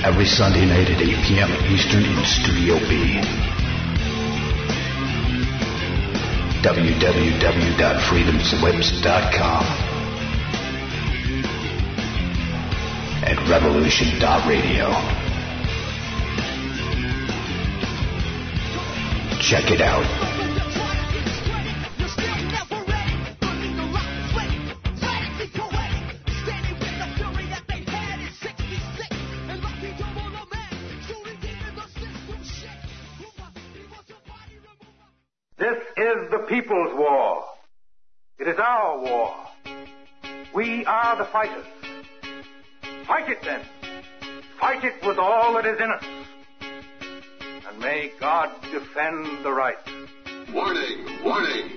Every Sunday night at 8 p.m. Eastern in Studio B. www.freedomslips.com and revolution.radio. Check it out. This is the people's war. It is our war. We are the fighters. Fight it then. Fight it with all that is in us. And may God defend the right. Warning! Warning!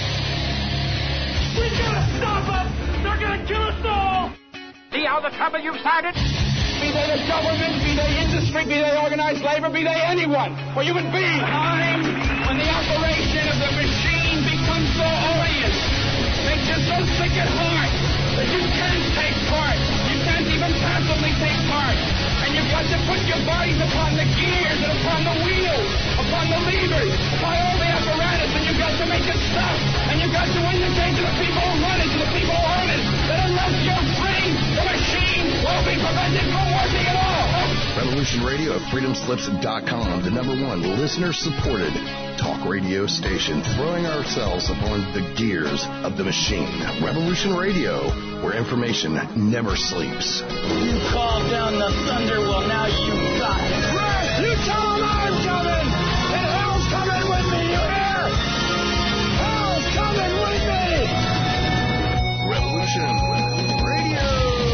We gotta stop them! They're gonna kill us all! See all the trouble you've started? Be they the government, be they industry, be they organized labor, be they anyone, or human beings. Time when the operation of the machine becomes so odious, makes you so sick at heart that you can't take part. You can't even passively take part. And you've got to put your bodies upon the gears and upon the wheels, upon the levers, upon all the apparatus, and you've got to make it stop. And you've got to indicate to the people who run it, to the people who own it, that unless you're free, the machine will be prevented from working at all. Revolution Radio at freedomslips.com, the #1 listener-supported talk radio station, throwing ourselves upon the gears of the machine. Revolution Radio, where information never sleeps. You called down the thunder, well now you got it. Right, you tell them I'm coming, and hell's coming with me, you hear? Hell's coming with me! Revolution Radio.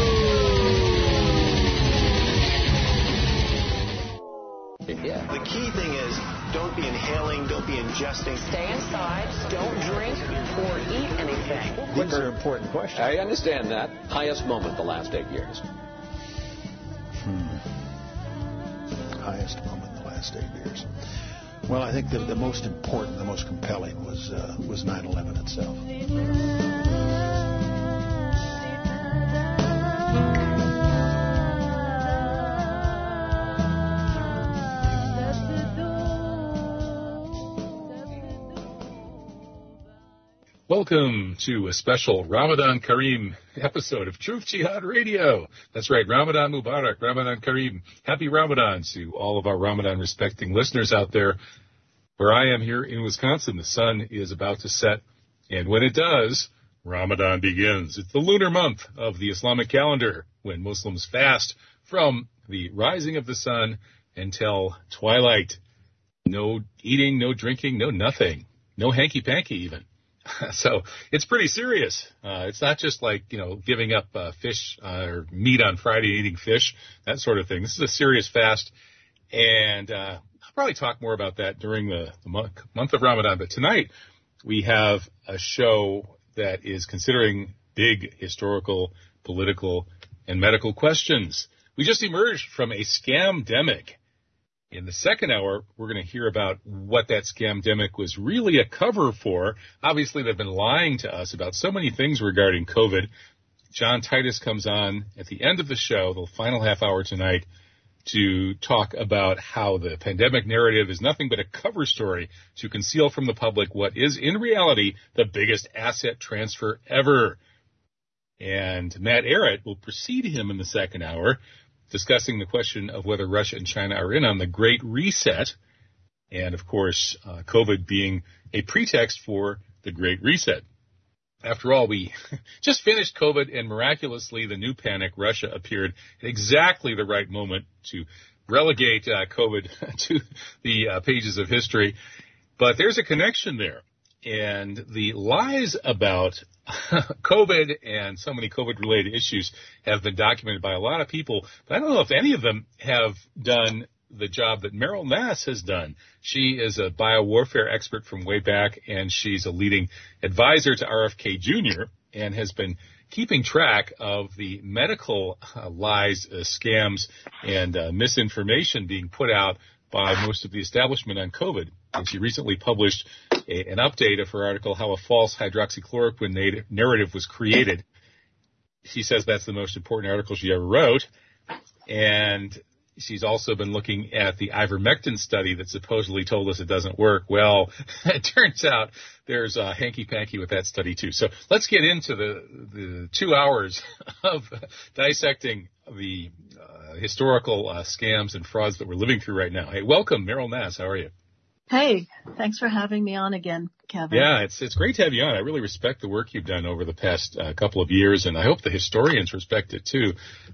Yeah. The key thing is don't be inhaling, don't be ingesting. Stay inside, don't drink or eat anything. These are important questions. I understand that. Highest moment the last 8 years. Highest moment the last 8 years. Well, I think the most important, the most compelling was 9/11 itself. Welcome to a special Ramadan Kareem episode of Truth Jihad Radio. That's right, Ramadan Mubarak, Ramadan Kareem. Happy Ramadan to all of our Ramadan-respecting listeners out there. Where I am here in Wisconsin, the sun is about to set, and when it does, Ramadan begins. It's the lunar month of the Islamic calendar, when Muslims fast from the rising of the sun until twilight. No eating, no drinking, no nothing. No hanky-panky even. So it's pretty serious. It's not just like, giving up fish or meat on Friday, eating fish, that sort of thing. This is a serious fast, and I'll probably talk more about that during the month of Ramadan. But tonight we have a show that is considering big historical, political, and medical questions. We just emerged from a scamdemic. In the second hour, we're going to hear about what that scamdemic was really a cover for. Obviously, they've been lying to us about so many things regarding COVID. John Titus comes on at the end of the show, the final half hour tonight, to talk about how the pandemic narrative is nothing but a cover story to conceal from the public what is, in reality, the biggest asset transfer ever. And Matt Ehret will precede him in the second hour, discussing the question of whether Russia and China are in on the Great Reset, and, of course, COVID being a pretext for the Great Reset. After all, we just finished COVID, and miraculously, the new panic, Russia, appeared at exactly the right moment to relegate COVID to the pages of history. But there's a connection there. And the lies about COVID and so many COVID-related issues have been documented by a lot of people, but I don't know if any of them have done the job that Meryl Nass has done. She is a biowarfare expert from way back, and she's a leading advisor to RFK Jr. and has been keeping track of the medical lies, scams, and misinformation being put out by most of the establishment on COVID. And she recently published an update of her article, How a False Hydroxychloroquine Narrative Was Created. She says that's the most important article she ever wrote. And She's also been looking at the ivermectin study that supposedly told us it doesn't work. Well, it turns out there's a hanky-panky with that study, too. So let's get into the 2 hours of dissecting the historical scams and frauds that we're living through right now. Hey, welcome, Meryl Nass. How are you? Hey, thanks for having me on again, Kevin. Yeah, it's great to have you on. I really respect the work you've done over the past couple of years, and I hope the historians respect it too.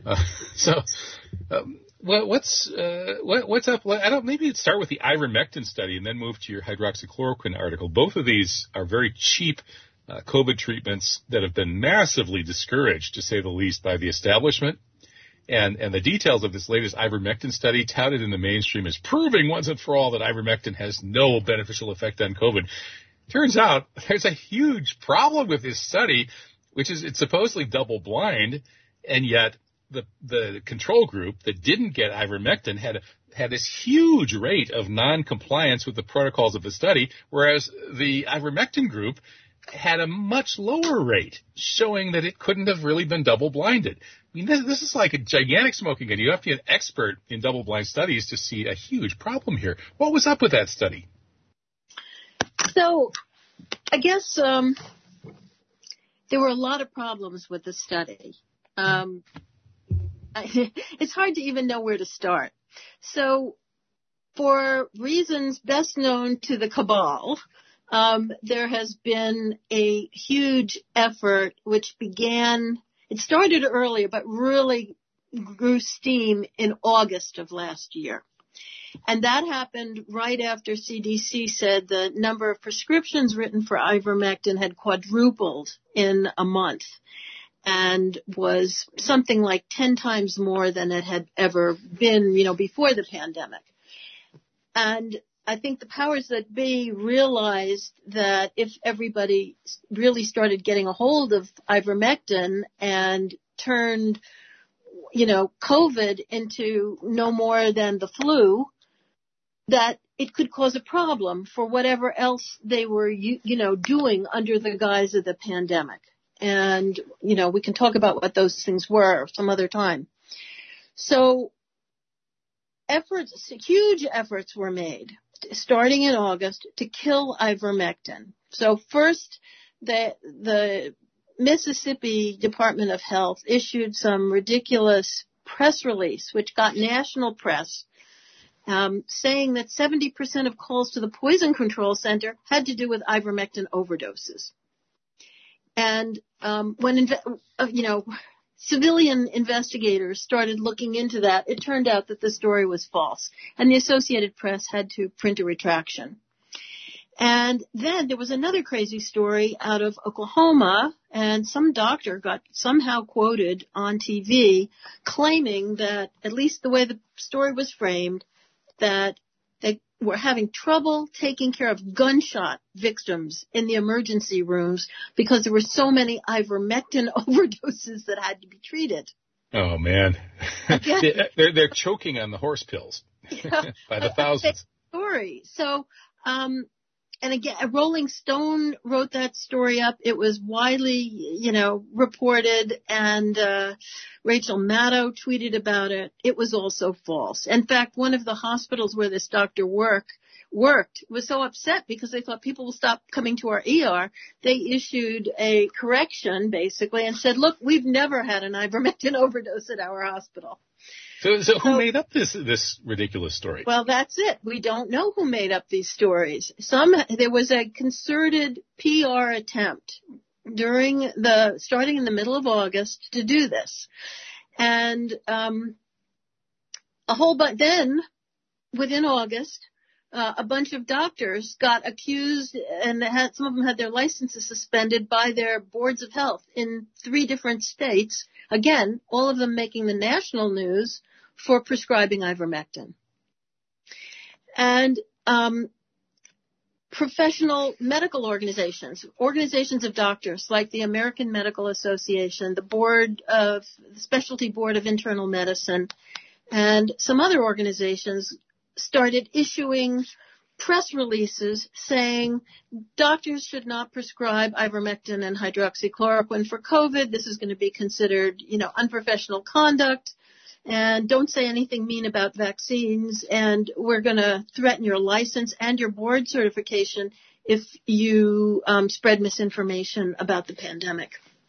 What's up? Maybe let's start with the ivermectin study and then move to your hydroxychloroquine article. Both of these are very cheap COVID treatments that have been massively discouraged, to say the least, by the establishment. And the details of this latest ivermectin study, touted in the mainstream as proving once and for all that ivermectin has no beneficial effect on COVID. Turns out there's a huge problem with this study, which is it's supposedly double blind, and yet the control group that didn't get ivermectin had this huge rate of non-compliance with the protocols of the study, whereas the ivermectin group had a much lower rate, showing that it couldn't have really been double-blinded. I mean, this is like a gigantic smoking gun. You have to be an expert in double-blind studies to see a huge problem here. What was up with that study? So, I guess there were a lot of problems with the study. It's hard to even know where to start. So, for reasons best known to the cabal, there has been a huge effort which it started earlier, but really grew steam in August of last year. And that happened right after CDC said the number of prescriptions written for ivermectin had quadrupled in a month and was something like 10 times more than it had ever been, before the pandemic. And I think the powers that be realized that if everybody really started getting a hold of ivermectin and turned, COVID into no more than the flu, that it could cause a problem for whatever else they were, doing under the guise of the pandemic. And, we can talk about what those things were some other time. So huge efforts were made, starting in August, to kill ivermectin. So first, the Mississippi Department of Health issued some ridiculous press release, which got national press, saying that 70% of calls to the Poison Control Center had to do with ivermectin overdoses. And when civilian investigators started looking into that, it turned out that the story was false, and the Associated Press had to print a retraction. And then there was another crazy story out of Oklahoma, and some doctor got somehow quoted on TV claiming that, at least the way the story was framed, that they were having trouble taking care of gunshot victims in the emergency rooms because there were so many ivermectin overdoses that had to be treated. Oh, man. They're choking on the horse pills by the thousands. Story. So, and again, Rolling Stone wrote that story up. It was widely, reported, and Rachel Maddow tweeted about it. It was also false. In fact, one of the hospitals where this doctor worked was so upset because they thought people will stop coming to our ER. They issued a correction, basically, and said, look, we've never had an ivermectin overdose at our hospital. So who made up this ridiculous story? Well, that's it. We don't know who made up these stories. There was a concerted PR attempt starting in the middle of August to do this. And, then within August, a bunch of doctors got accused, and some of them had their licenses suspended by their boards of health in 3 different states. Again, all of them making the national news for prescribing ivermectin. And professional medical organizations of doctors like the American Medical Association, the Specialty Board of Internal Medicine, and some other organizations started issuing press releases saying doctors should not prescribe ivermectin and hydroxychloroquine for COVID. This is going to be considered, unprofessional conduct. and don't say anything mean about vaccines, and we're going to threaten your license and your board certification if you spread misinformation about the pandemic.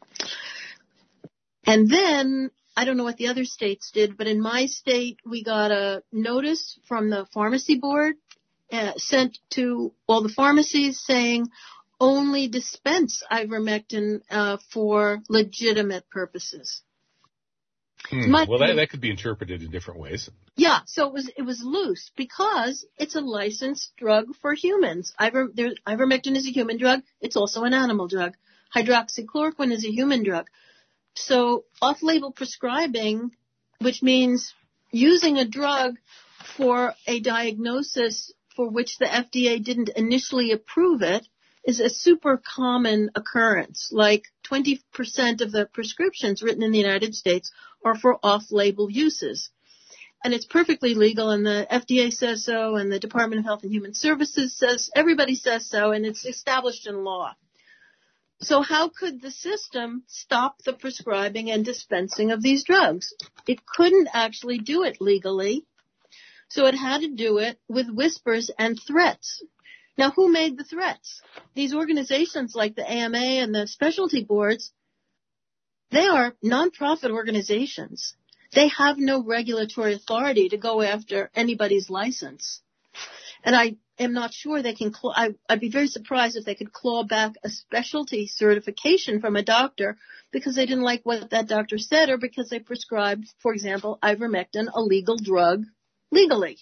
And then, I don't know what the other states did, but in my state, we got a notice from the pharmacy board sent to all the pharmacies saying only dispense ivermectin for legitimate purposes. Well, that could be interpreted in different ways. Yeah, so it was loose because it's a licensed drug for humans. Ivermectin is a human drug. It's also an animal drug. Hydroxychloroquine is a human drug. So off-label prescribing, which means using a drug for a diagnosis for which the FDA didn't initially approve it, is a super common occurrence. Like 20% of the prescriptions written in the United States are for off-label uses. And it's perfectly legal, and the FDA says so, and the Department of Health and Human Services says, everybody says so, and it's established in law. So how could the system stop the prescribing and dispensing of these drugs? It couldn't actually do it legally, so it had to do it with whispers and threats. Now, who made the threats? These organizations like the AMA and the specialty boards, they are nonprofit organizations. They have no regulatory authority to go after anybody's license. And I am not sure they can I'd be very surprised if they could claw back a specialty certification from a doctor because they didn't like what that doctor said or because they prescribed, for example, ivermectin, a legal drug, legally.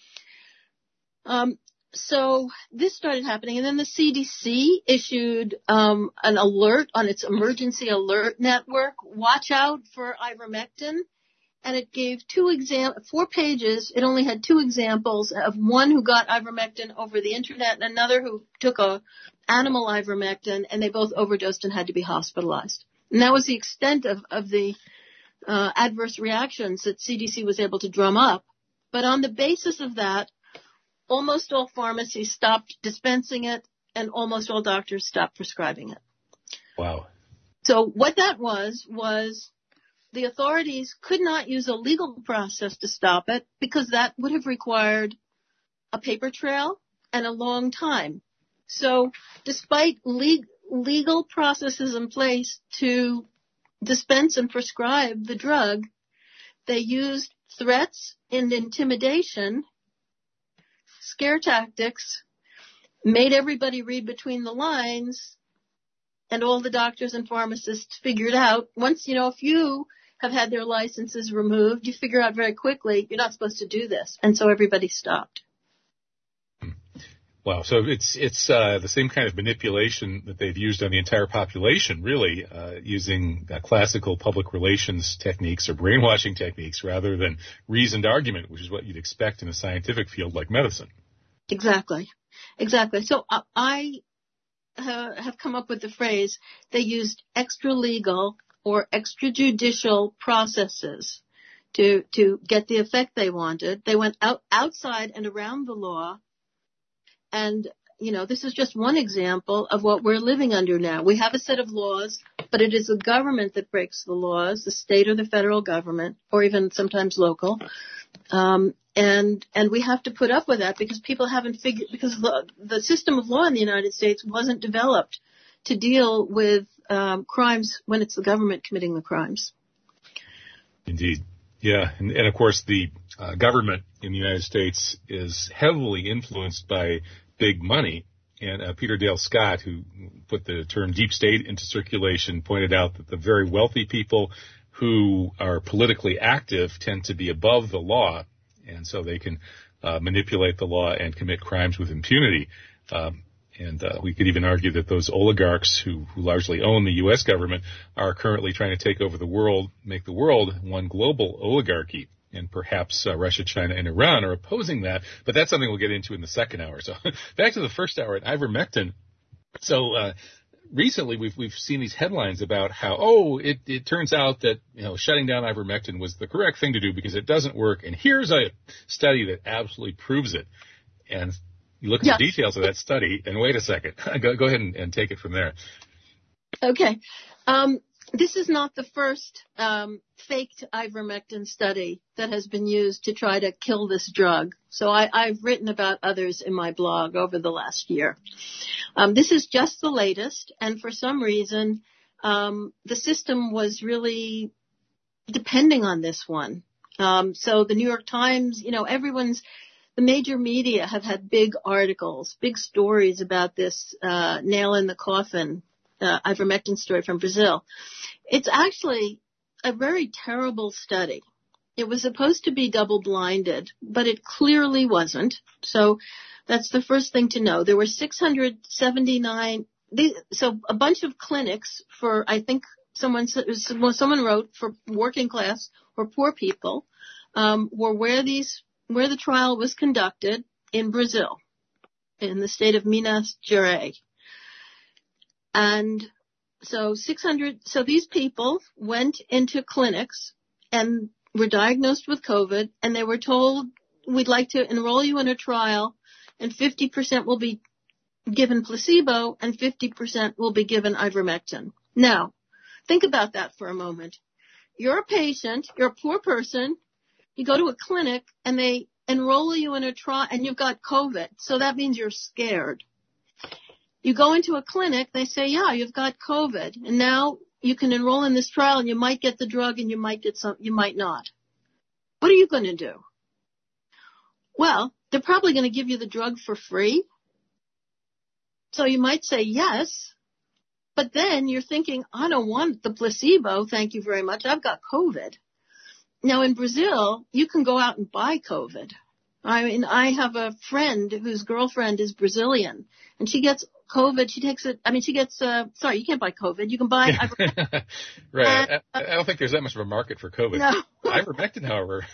So this started happening, and then the CDC issued an alert on its emergency alert network, watch out for ivermectin, and it gave 4 pages. It only had 2 examples of one who got ivermectin over the internet and another who took a animal ivermectin, and they both overdosed and had to be hospitalized. And that was the extent of the adverse reactions that CDC was able to drum up. But on the basis of that, almost all pharmacies stopped dispensing it, and almost all doctors stopped prescribing it. Wow. So what that was the authorities could not use a legal process to stop it because that would have required a paper trail and a long time. So despite legal processes in place to dispense and prescribe the drug, they used threats and intimidation, scare tactics, made everybody read between the lines, and all the doctors and pharmacists figured out, once, if you have had their licenses removed, you figure out very quickly you're not supposed to do this. And so everybody stopped. Wow. So it's the same kind of manipulation that they've used on the entire population, really, using classical public relations techniques or brainwashing techniques rather than reasoned argument, which is what you'd expect in a scientific field like medicine. Exactly. So I have come up with the phrase, they used extra-legal or extrajudicial processes to get the effect they wanted. They went outside and around the law. And, this is just one example of what we're living under now. We have a set of laws, but it is the government that breaks the laws, the state or the federal government, or even sometimes local. And we have to put up with that because people haven't figured, because the system of law in the United States wasn't developed to deal with crimes when it's the government committing the crimes. Indeed. Yeah. And of course, the government in the United States is heavily influenced by big money. And Peter Dale Scott, who put the term deep state into circulation, pointed out that the very wealthy people who are politically active tend to be above the law, and so they can manipulate the law and commit crimes with impunity. And we could even argue that those oligarchs who largely own the U.S. government are currently trying to take over the world, make the world one global oligarchy. And perhaps Russia, China, and Iran are opposing that. But that's something we'll get into in the second hour. So back to the first hour at ivermectin. So recently we've seen these headlines about how, it turns out that, shutting down ivermectin was the correct thing to do because it doesn't work. And here's a study that absolutely proves it. And you look at the details of that study, and wait a second. Go ahead and take it from there. Okay. this is not the first faked ivermectin study that has been used to try to kill this drug. So I've written about others in my blog over the last year. This is just the latest, and for some reason, the system was really depending on this one. So the New York Times, the major media have had big articles, big stories about this nail in the coffin ivermectin story from Brazil. It's actually a very terrible study. It was supposed to be double-blinded, but it clearly wasn't. So that's the first thing to know. There were 679, so a bunch of clinics for, I think someone wrote, for working class or poor people, were where the trial was conducted in Brazil, in the state of Minas Gerais. And so these people went into clinics and were diagnosed with COVID, and they were told, we'd like to enroll you in a trial, and 50% will be given placebo and 50% will be given ivermectin. Now, think about that for a moment. You're a patient, you're a poor person, you go to a clinic and they enroll you in a trial and you've got COVID, so that means you're scared. You go into a clinic, they say, yeah, you've got COVID, and now you can enroll in this trial and you might get the drug and you might not. What are you going to do? Well, they're probably going to give you the drug for free. So you might say yes, but then you're thinking, I don't want the placebo, thank you very much, I've got COVID. Now in Brazil, you can go out and buy COVID. I mean, I have a friend whose girlfriend is Brazilian, and she gets COVID. She takes it. I mean, you can't buy COVID. You can buy ivermectin. Right. I don't think there's that much of a market for COVID. No. Ivermectin, however.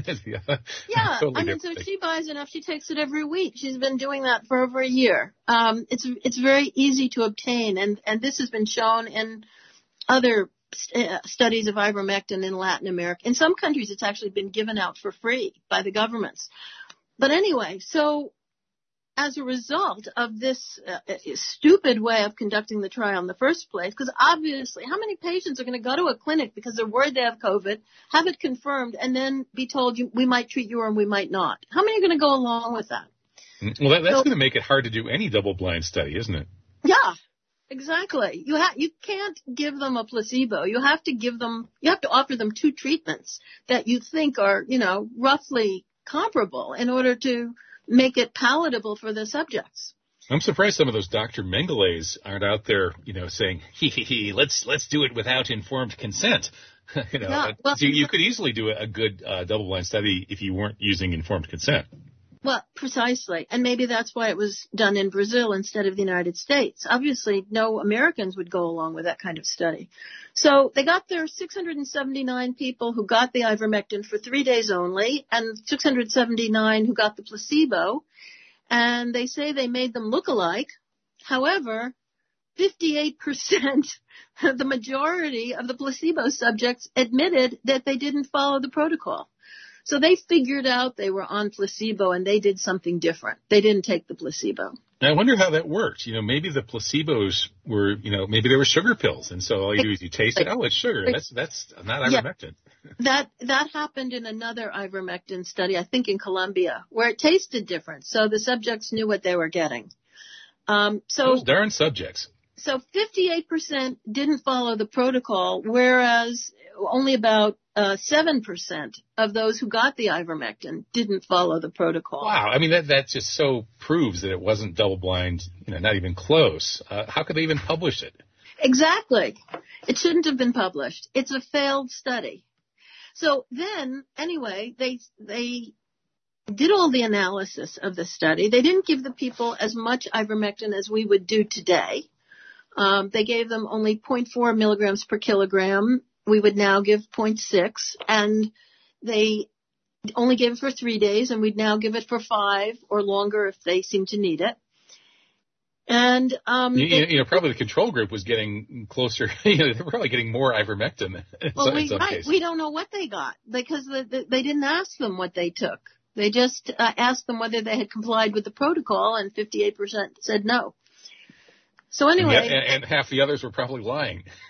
Yeah. Totally so she buys enough. She takes it every week. She's been doing that for over a year. It's very easy to obtain, and this has been shown in other studies of ivermectin in Latin America. In some countries, it's actually been given out for free by the governments. But anyway, so as a result of this stupid way of conducting the trial in the first place, because obviously, how many patients are going to go to a clinic because they're worried they have COVID, have it confirmed, and then be told we might treat you or we might not? How many are going to go along with that? Well, that's going to make it hard to do any double-blind study, isn't it? Yeah. Exactly. You can't give them a placebo. You have to offer them two treatments that you think are, roughly comparable in order to make it palatable for the subjects. I'm surprised some of those Dr. Mengeles aren't out there, saying, let's do it without informed consent. You could easily do a good double-blind study if you weren't using informed consent. Well, precisely. And maybe that's why it was done in Brazil instead of the United States. Obviously, no Americans would go along with that kind of study. So they got their 679 people who got the ivermectin for 3 days only, and 679 who got the placebo. And they say they made them look alike. However, 58%, the majority of the placebo subjects admitted that they didn't follow the protocol. So they figured out they were on placebo and they did something different. They didn't take the placebo. I wonder how that worked. Maybe the placebos were, maybe they were sugar pills. And so all you do is you taste it. Oh, it's sugar. That's not ivermectin. Yeah, that happened in another ivermectin study, I think in Colombia, where it tasted different. So the subjects knew what they were getting. Those darn subjects. So 58% didn't follow the protocol, whereas only about 7% of those who got the ivermectin didn't follow the protocol. Wow. I mean, that just so proves that it wasn't double-blind, not even close. How could they even publish it? Exactly. It shouldn't have been published. It's a failed study. So then, anyway, they did all the analysis of the study. They didn't give the people as much ivermectin as we would do today. They gave them only 0.4 milligrams per kilogram. We would now give 0.6, and they only gave it for 3 days, and we'd now give it for 5 or longer if they seem to need it. And probably the control group was getting closer. They were probably getting more ivermectin. In some cases. We don't know what they got because they didn't ask them what they took. They just asked them whether they had complied with the protocol, and 58% said no. So anyway, and half the others were probably lying.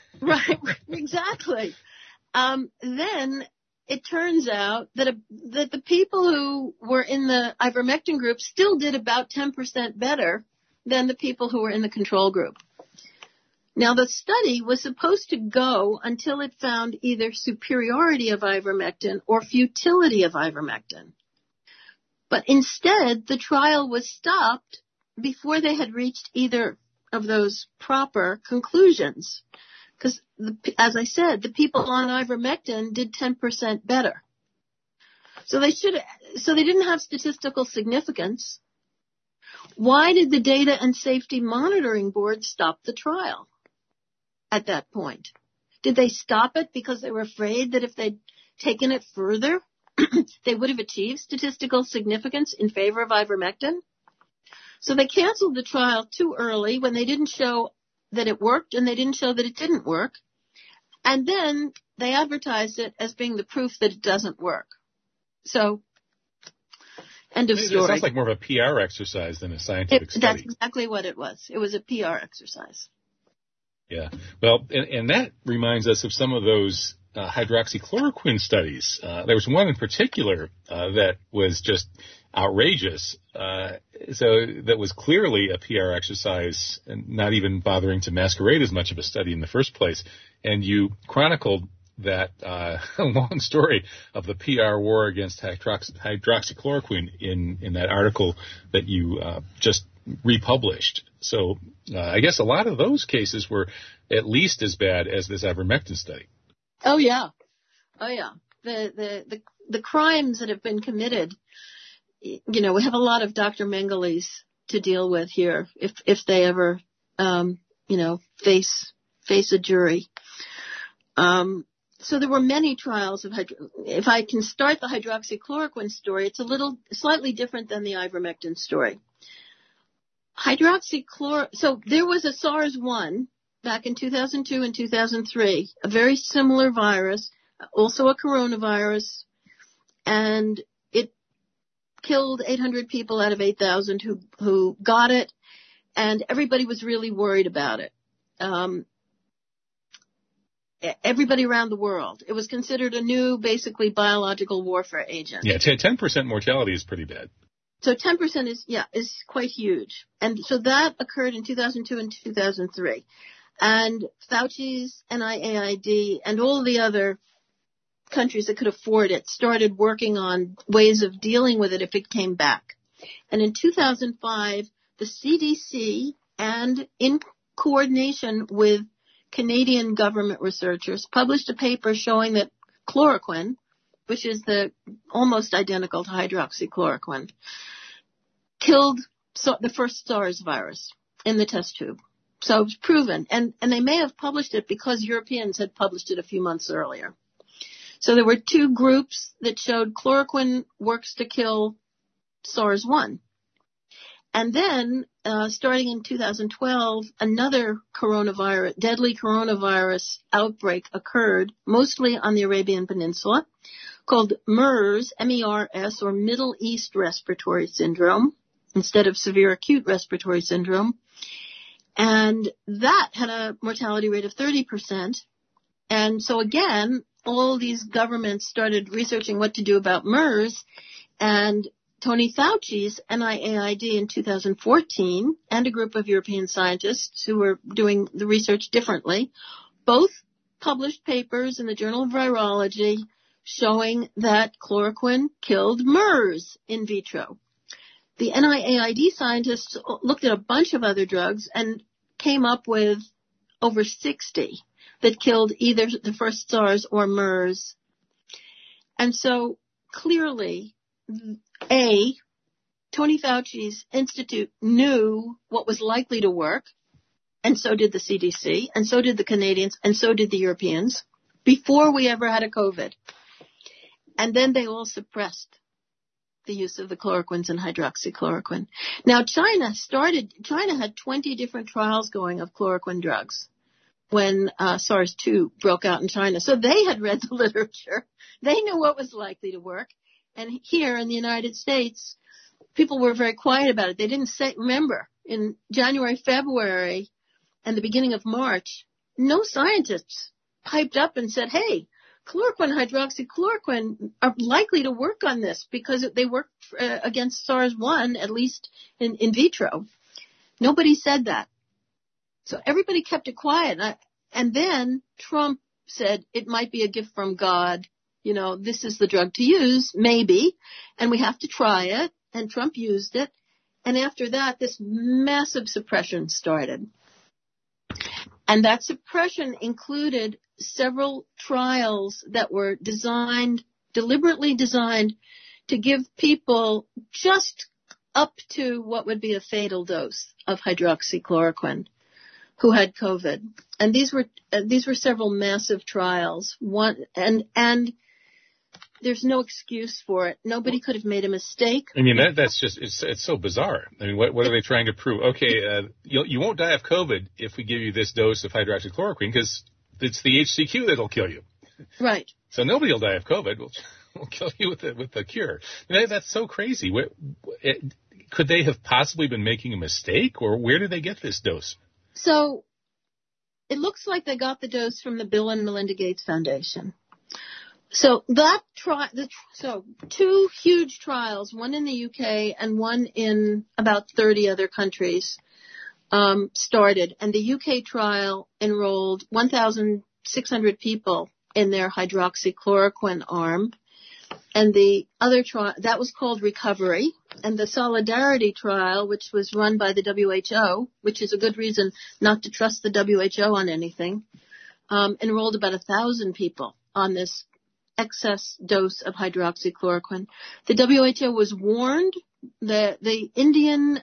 Right, exactly. Then it turns out that the people who were in the ivermectin group still did about 10% better than the people who were in the control group. Now, the study was supposed to go until it found either superiority of ivermectin or futility of ivermectin. But instead, the trial was stopped before they had reached either of those proper conclusions. Because, as I said, the people on ivermectin did 10% better. So they didn't have statistical significance. Why did the Data and Safety Monitoring Board stop the trial at that point? Did they stop it because they were afraid that if they'd taken it further, they would have achieved statistical significance in favor of ivermectin? So they canceled the trial too early when they didn't show that it worked and they didn't show that it didn't work. And then they advertised it as being the proof that it doesn't work. So, end of story. It sounds like more of a PR exercise than a scientific study. That's exactly what it was. It was a PR exercise. Yeah. Well, and that reminds us of some of those hydroxychloroquine studies. There was one in particular that was just outrageous. So that was clearly a PR exercise and not even bothering to masquerade as much of a study in the first place. And you chronicled that long story of the PR war against hydroxychloroquine in that article that you just republished. So I guess a lot of those cases were at least as bad as this ivermectin study. Oh yeah. The crimes that have been committed. You know, we have a lot of Dr. Mengeles to deal with here if they ever, face a jury. So there were many trials of if I can start the hydroxychloroquine story, it's slightly different than the ivermectin story. So there was a SARS-1 back in 2002 and 2003, a very similar virus, also a coronavirus, and it killed 800 people out of 8,000 who got it, and everybody was really worried about it. Everybody around the world. It was considered a new, basically, biological warfare agent. Yeah, 10% mortality is pretty bad. So 10% is quite huge. And so that occurred in 2002 and 2003. And Fauci's NIAID and all the other countries that could afford it started working on ways of dealing with it if it came back. And in 2005, the CDC, and in coordination with Canadian government researchers, published a paper showing that chloroquine, which is almost identical to hydroxychloroquine, killed the first SARS virus in the test tube. So it was proven. And they may have published it because Europeans had published it a few months earlier. So there were two groups that showed chloroquine works to kill SARS-1. And then, starting in 2012, another deadly coronavirus outbreak occurred, mostly on the Arabian Peninsula, called MERS, M-E-R-S, or Middle East Respiratory Syndrome, instead of severe acute respiratory syndrome. And that had a mortality rate of 30%. And so again, all these governments started researching what to do about MERS, and Tony Fauci's NIAID in 2014 and a group of European scientists who were doing the research differently both published papers in the Journal of Virology showing that chloroquine killed MERS in vitro. The NIAID scientists looked at a bunch of other drugs and came up with over 60 that killed either the first SARS or MERS. And so clearly, Tony Fauci's institute knew what was likely to work, and so did the CDC, and so did the Canadians, and so did the Europeans, before we ever had a COVID. And then they all suppressed the use of the chloroquines and hydroxychloroquine. Now, China had 20 different trials going of chloroquine drugs when SARS-2 broke out in China. So they had read the literature. They knew what was likely to work. And here in the United States, people were very quiet about it. They didn't remember, in January, February, and the beginning of March, no scientists piped up and said, hey, chloroquine, hydroxychloroquine are likely to work on this because they work against SARS-1, at least in vitro. Nobody said that. So everybody kept it quiet. And then Trump said it might be a gift from God. You know, this is the drug to use, maybe, and we have to try it. And Trump used it. And after that, this massive suppression started. And that suppression included several trials that were deliberately designed to give people just up to what would be a fatal dose of hydroxychloroquine who had COVID. And these were several massive trials. And there's no excuse for it. Nobody could have made a mistake. I mean, that's just, it's so bizarre. I mean, what are they trying to prove? Okay, you won't die of COVID if we give you this dose of hydroxychloroquine because it's the HCQ that'll kill you. Right. So nobody will die of COVID. We'll kill you with the cure. I mean, that's so crazy. Could they have possibly been making a mistake, or where did they get this dose? So it looks like they got the dose from the Bill and Melinda Gates Foundation. So so two huge trials, one in the UK and one in about 30 other countries, started. And the UK trial enrolled 1,600 people in their hydroxychloroquine arm. And the other trial, that was called Recovery. And the Solidarity trial, which was run by the WHO, which is a good reason not to trust the WHO on anything, enrolled about 1,000 people on this excess dose of hydroxychloroquine. The WHO was warned. The Indian,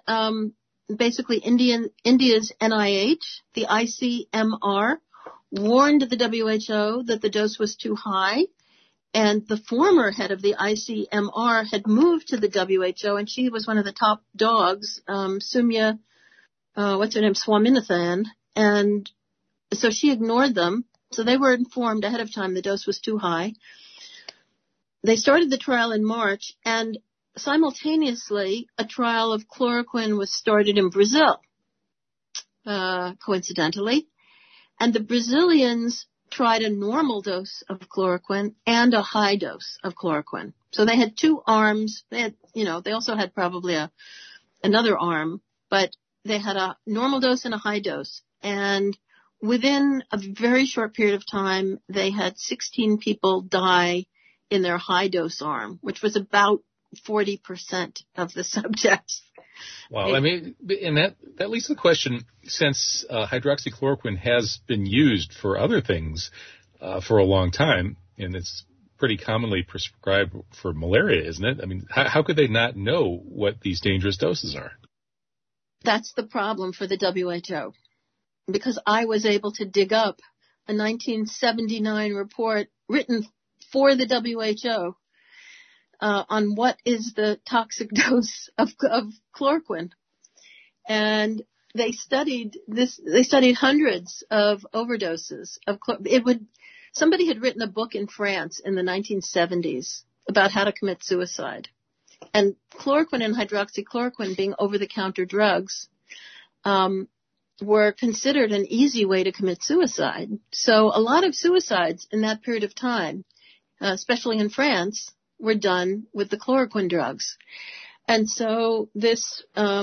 India's NIH, the ICMR, warned the WHO that the dose was too high. And the former head of the ICMR had moved to the WHO, and she was one of the top dogs, Soumya, Swaminathan. And so she ignored them. So they were informed ahead of time the dose was too high. They started the trial in March, and simultaneously a trial of chloroquine was started in Brazil, coincidentally. And the Brazilians tried a normal dose of chloroquine and a high dose of chloroquine. So they had two arms. They also had probably another arm, but they had a normal dose and a high dose. And within a very short period of time, they had 16 people die in their high dose arm, which was about 40% of the subjects. Wow. I mean, and that leads to the question, since hydroxychloroquine has been used for other things for a long time, and it's pretty commonly prescribed for malaria, isn't it? I mean, how could they not know what these dangerous doses are? That's the problem for the WHO, because I was able to dig up a 1979 report written for the WHO on what is the toxic dose of chloroquine. And they studied this. They studied hundreds of overdoses of somebody had written a book in France in the 1970s about how to commit suicide. And chloroquine and hydroxychloroquine, being over-the-counter drugs, were considered an easy way to commit suicide. So a lot of suicides in that period of time, especially in France, were done with the chloroquine drugs. And so this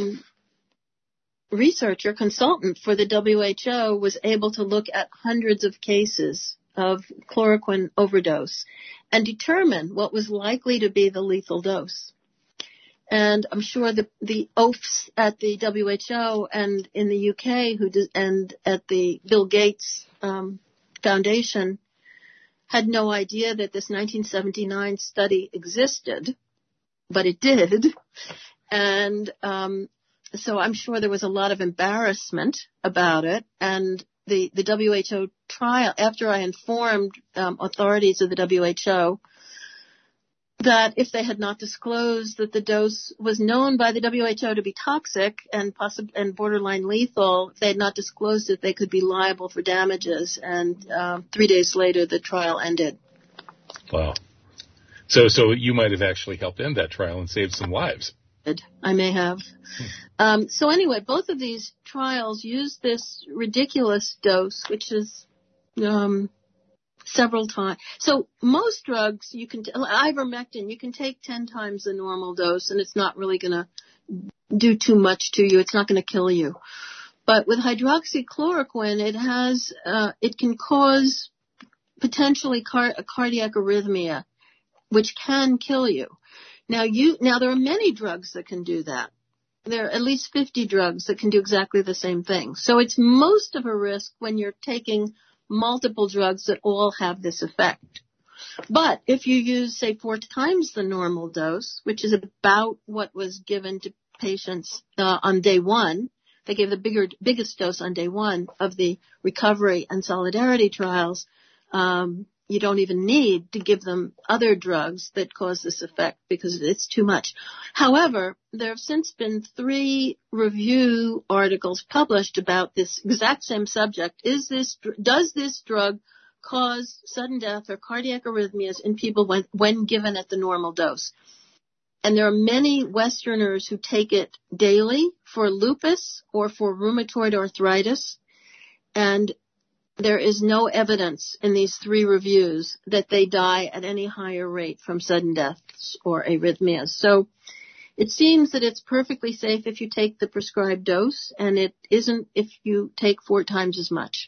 consultant for the WHO was able to look at hundreds of cases of chloroquine overdose and determine what was likely to be the lethal dose. And I'm sure the oafs at the WHO and in the UK and at the Bill Gates Foundation had no idea that this 1979 study existed, but it did. And so I'm sure there was a lot of embarrassment about it. And the WHO trial, after I informed authorities of the WHO that if they had not disclosed that the dose was known by the WHO to be toxic and borderline lethal, if they had not disclosed it, they could be liable for damages. And 3 days later, the trial ended. Wow. So you might have actually helped end that trial and saved some lives. I may have. So anyway, both of these trials use this ridiculous dose, which is several times. So most drugs, ivermectin, you can take 10 times the normal dose, and it's not really going to do too much to you. It's not going to kill you. But with hydroxychloroquine, it can cause potentially a cardiac arrhythmia, which can kill you. Now there are many drugs that can do that. There are at least 50 drugs that can do exactly the same thing. So it's most of a risk when you're taking multiple drugs that all have this effect. But if you use, say, 4 times the normal dose, which is about what was given to patients on day 1, they gave the biggest dose on day 1 of the recovery and solidarity trials. You don't even need to give them other drugs that cause this effect because it's too much. However, there have since been 3 review articles published about this exact same subject. Does this drug cause sudden death or cardiac arrhythmias in people when given at the normal dose? And there are many Westerners who take it daily for lupus or for rheumatoid arthritis. And there is no evidence in these 3 reviews that they die at any higher rate from sudden deaths or arrhythmias. So it seems that it's perfectly safe if you take the prescribed dose, and it isn't if you take 4 times as much.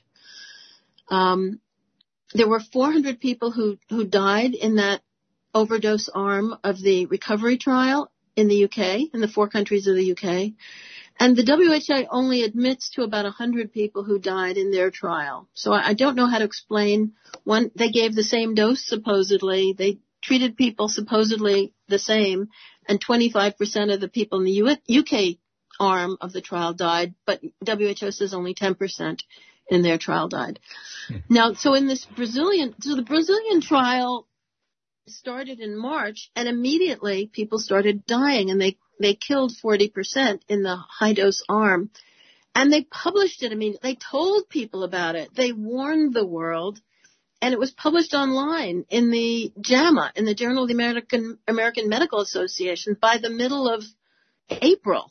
There were 400 people who died in that overdose arm of the recovery trial in the UK, in the 4 countries of the UK. And the WHO only admits to about 100 people who died in their trial. So I don't know how to explain. One, they gave the same dose supposedly. They treated people supposedly the same, and 25% of the people in the UK arm of the trial died, but WHO says only 10% in their trial died. Now, so the Brazilian trial started in March, and immediately people started dying, and they killed 40% in the high dose arm. And they published it. I mean, they told people about it. They warned the world, and it was published online in the JAMA, in the Journal of the American Medical Association, by the middle of April.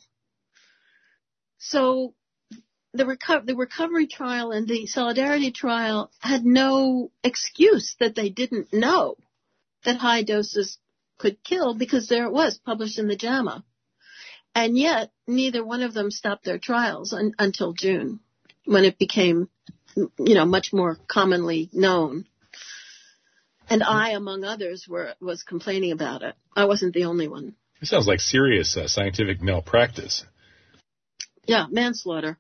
So the recovery trial and the solidarity trial had no excuse that they didn't know that high doses could kill, because there it was, published in the JAMA. And yet, neither one of them stopped their trials until June, when it became, much more commonly known. And I, among others, was complaining about it. I wasn't the only one. It sounds like serious scientific malpractice. Yeah, manslaughter.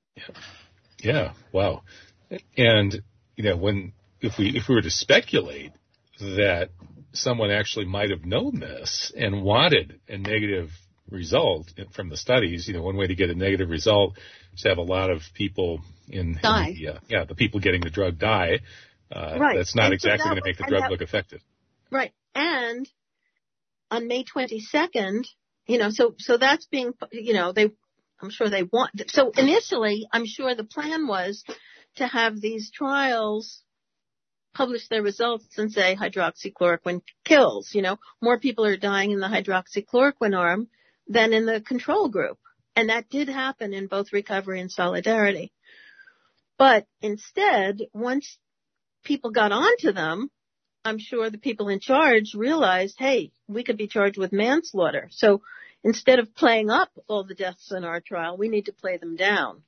Yeah. Wow. And if we were to speculate that someone actually might have known this and wanted a negative result from the studies, one way to get a negative result is to have a lot of people die. The people getting the drug die. Right. That's not exactly going to make the drug look effective. Right. And on May 22nd, so that's being, I'm sure they want. So initially, I'm sure the plan was to have these trials publish their results and say hydroxychloroquine kills. More people are dying in the hydroxychloroquine arm than in the control group. And that did happen in both recovery and solidarity. But instead, once people got onto them, I'm sure the people in charge realized, hey, we could be charged with manslaughter. So instead of playing up all the deaths in our trial, we need to play them down.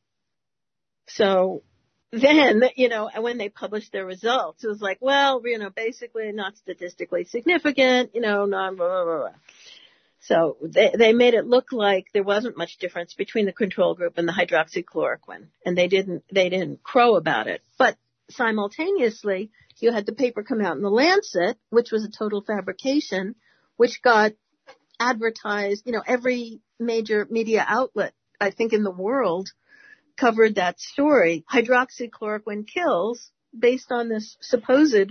So then, when they published their results, it was like, well, basically not statistically significant, blah, blah, blah, blah. So they made it look like there wasn't much difference between the control group and the hydroxychloroquine, and they didn't crow about it. But simultaneously, you had the paper come out in the Lancet, which was a total fabrication, which got advertised, every major media outlet, I think, in the world covered that story. Hydroxychloroquine kills, based on this supposed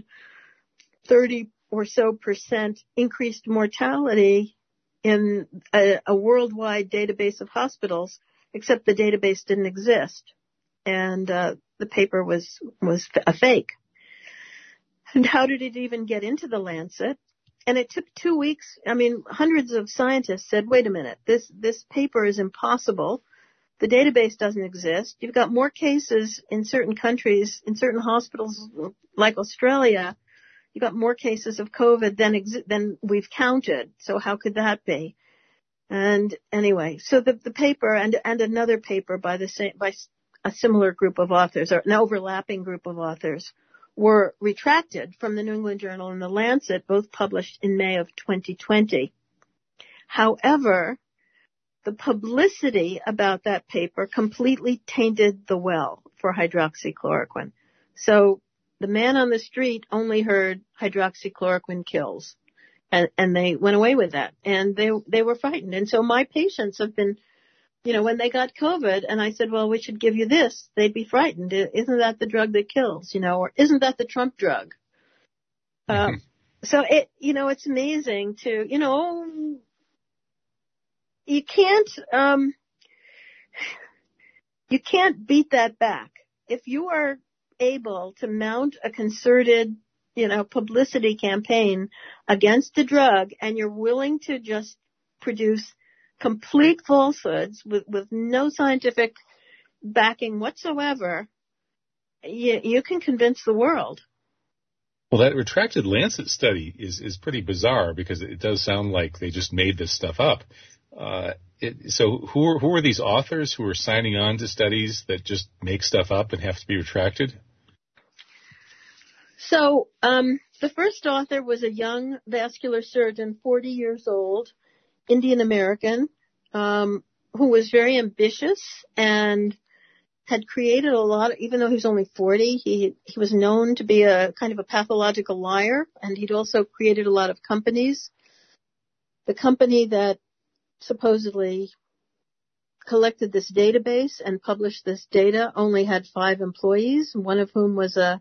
30 or so % increased mortality in a worldwide database of hospitals, except the database didn't exist. And the paper was a fake. And how did it even get into the Lancet? and it took 2 weeks. I mean, hundreds of scientists said, wait a minute, this paper is impossible. The database doesn't exist. You've got more cases in certain countries, in certain hospitals like Australia. You've got more cases of COVID than we've counted. So how could that be? And anyway, so the paper and another paper by a similar group of authors, or an overlapping group of authors, were retracted from the New England Journal and the Lancet, both published in May of 2020. However, the publicity about that paper completely tainted the well for hydroxychloroquine. So the man on the street only heard hydroxychloroquine kills, and they went away with that, and they were frightened. And so my patients have been, when they got COVID and I said, well, we should give you this, they'd be frightened. Isn't that the drug that kills, or isn't that the Trump drug? So it's amazing to, you can't beat that back. If you are able to mount a concerted, publicity campaign against the drug, and you're willing to just produce complete falsehoods with no scientific backing whatsoever, you can convince the world. Well, that retracted Lancet study is pretty bizarre, because it does sound like they just made this stuff up. So who are these authors who are signing on to studies that just make stuff up and have to be retracted? So the first author was a young vascular surgeon, 40 years old, Indian American, who was very ambitious and had created a lot. Even though he was only 40, he was known to be a kind of a pathological liar, and he'd also created a lot of companies. The company that supposedly collected this database and published this data only had 5 employees, one of whom was I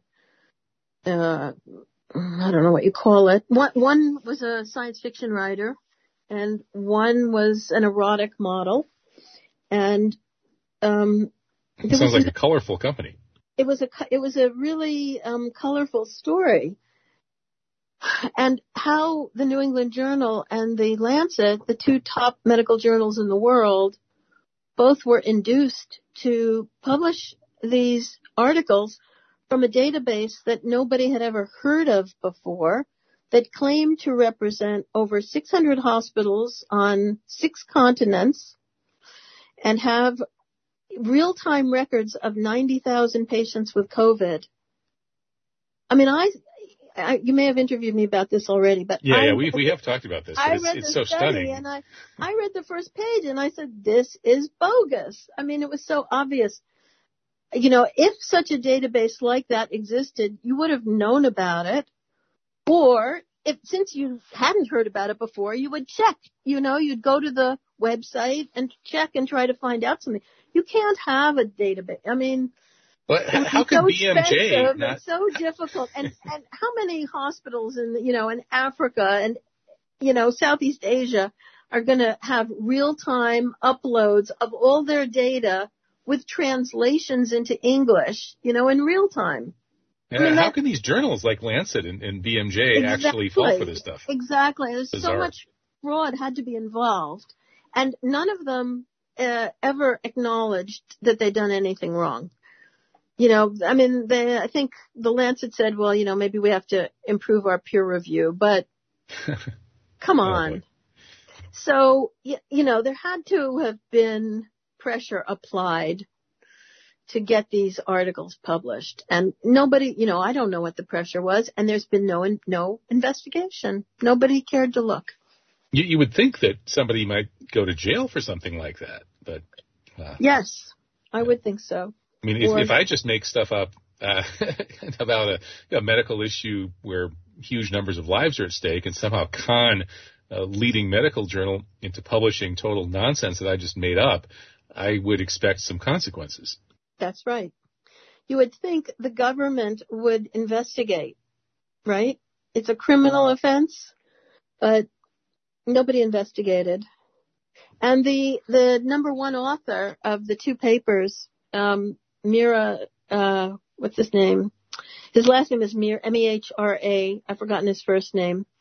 don't know what you call it. One was a science fiction writer, and one was an erotic model. And it sounds like a colorful company. It was a really colorful story. And how the New England Journal and the Lancet, the 2 top medical journals in the world, both were induced to publish these articles from a database that nobody had ever heard of before, that claimed to represent over 600 hospitals on 6 continents and have real-time records of 90,000 patients with COVID. I mean, you may have interviewed me about this already, but we have talked about this. It's so stunning. And I read the first page and I said, this is bogus. I mean, it was so obvious. If such a database like that existed, you would have known about it. Or since you hadn't heard about it before, you would check. You'd go to the website and check and try to find out something. You can't have a database. I mean, well, how can BMJ not? It's so difficult. And how many hospitals in Africa and, Southeast Asia are going to have real-time uploads of all their data with translations into English, in real time? How can these journals like Lancet and BMJ actually fall for this stuff? Exactly. There's bizarre. So much fraud had to be involved, and none of them ever acknowledged that they'd done anything wrong. I think the Lancet said, well, maybe we have to improve our peer review, but come on. So, there had to have been pressure applied to get these articles published. And nobody, I don't know what the pressure was, and there's been no investigation. Nobody cared to look. You would think that somebody might go to jail for something like that, but... Yes, I would think so. I mean, if I just make stuff up about a medical issue where huge numbers of lives are at stake and somehow con a leading medical journal into publishing total nonsense that I just made up, I would expect some consequences. That's right. You would think the government would investigate, right? It's a criminal offense, but nobody investigated. And the number 1 author of the 2 papers, Mira, what's his name? His last name is Mehra, M-E-H-R-A. I've forgotten his first name.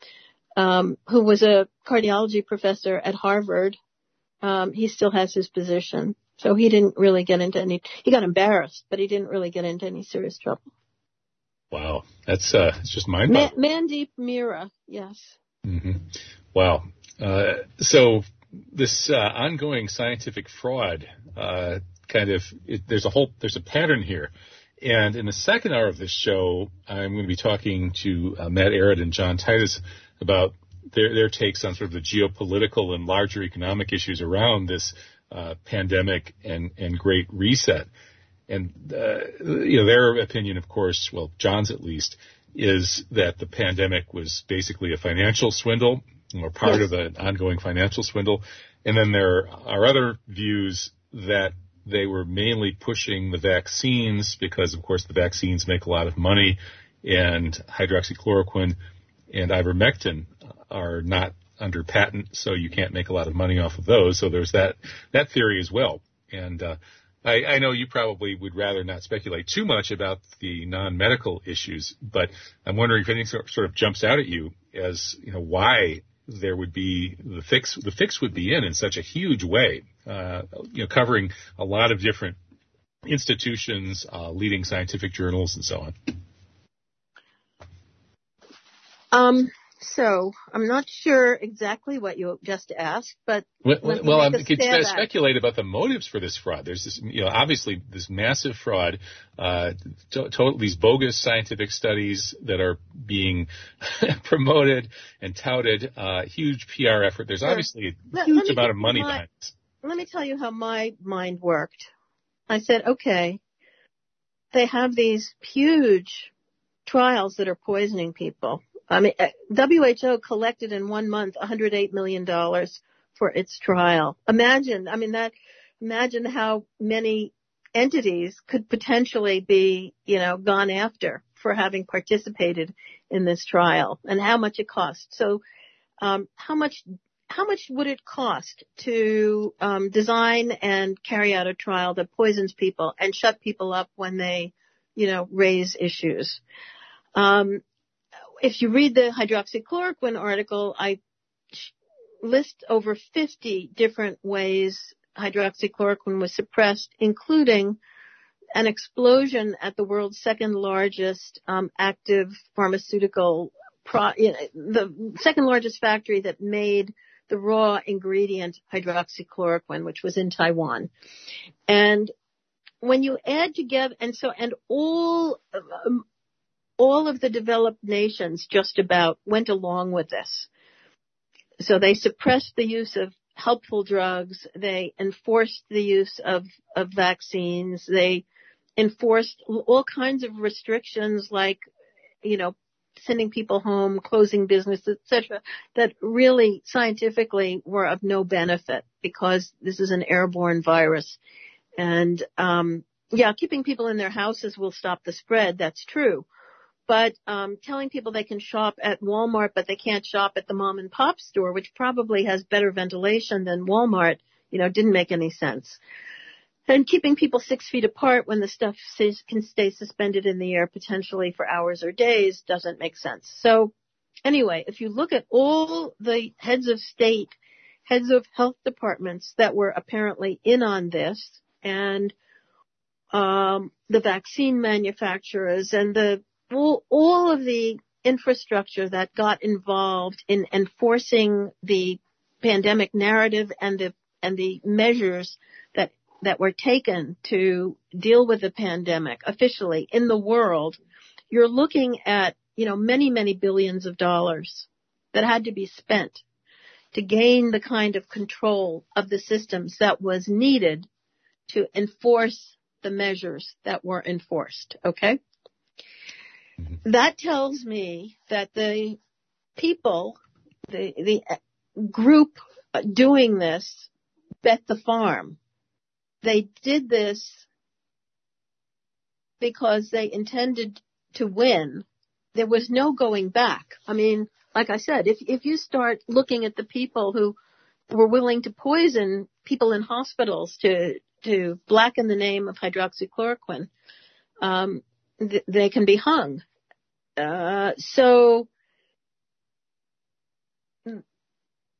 who was a cardiology professor at Harvard. He still has his position. So he didn't really get into he got embarrassed, but he didn't really get into any serious trouble. Wow. That's, it's just mind-boggling. Mandeep Mehra, yes. Mm-hmm. Wow. So this, ongoing scientific fraud, there's a pattern here. And in the second hour of this show, I'm going to be talking to Matt Arrett and John Titus about their takes on sort of the geopolitical and larger economic issues around this pandemic and Great Reset. And, their opinion, of course, well, John's at least, is that the pandemic was basically a financial swindle or part of an ongoing financial swindle. And then there are other views that they were mainly pushing the vaccines because, of course, the vaccines make a lot of money, and hydroxychloroquine and ivermectin are not under patent, so you can't make a lot of money off of those. So there's that theory as well. And I know you probably would rather not speculate too much about the non-medical issues, but I'm wondering if anything sort of jumps out at you as, why there would be the fix would be in such a huge way, covering a lot of different institutions, leading scientific journals, and so on. So I'm not sure exactly what you just asked, but I could speculate about the motives for this fraud. There's this, obviously this massive fraud, these bogus scientific studies that are being promoted and touted, huge PR effort. There's obviously a huge amount of money behind this. Let me tell you how my mind worked. I said, okay, they have these huge trials that are poisoning people. I mean, WHO collected in 1 month $108 million for its trial. Imagine how many entities could potentially be, gone after for having participated in this trial, and how much it cost. So, how much would it cost to design and carry out a trial that poisons people and shut people up when they, raise issues? If you read the hydroxychloroquine article, I list over 50 different ways hydroxychloroquine was suppressed, including an explosion at the world's second largest active pharmaceutical, the second largest factory that made the raw ingredient hydroxychloroquine, which was in Taiwan. And when you add together, and all of the developed nations just about went along with this. So they suppressed the use of helpful drugs. They enforced the use of vaccines. They enforced all kinds of restrictions like, sending people home, closing businesses, etc., that really scientifically were of no benefit because this is an airborne virus. And, keeping people in their houses will stop the spread. That's true. But telling people they can shop at Walmart, but they can't shop at the mom and pop store, which probably has better ventilation than Walmart, didn't make any sense. And keeping people 6 feet apart when the stuff can stay suspended in the air potentially for hours or days doesn't make sense. So anyway, if you look at all the heads of state, heads of health departments that were apparently in on this, and the vaccine manufacturers and all of the infrastructure that got involved in enforcing the pandemic narrative and the measures that were taken to deal with the pandemic officially in the world, you're looking at, many, many billions of dollars that had to be spent to gain the kind of control of the systems that was needed to enforce the measures that were enforced. Okay? That tells me that the people, the group doing this bet the farm. They did this because they intended to win. There was no going back. I mean, like I said, if you start looking at the people who were willing to poison people in hospitals to blacken the name of hydroxychloroquine, they can be hung. So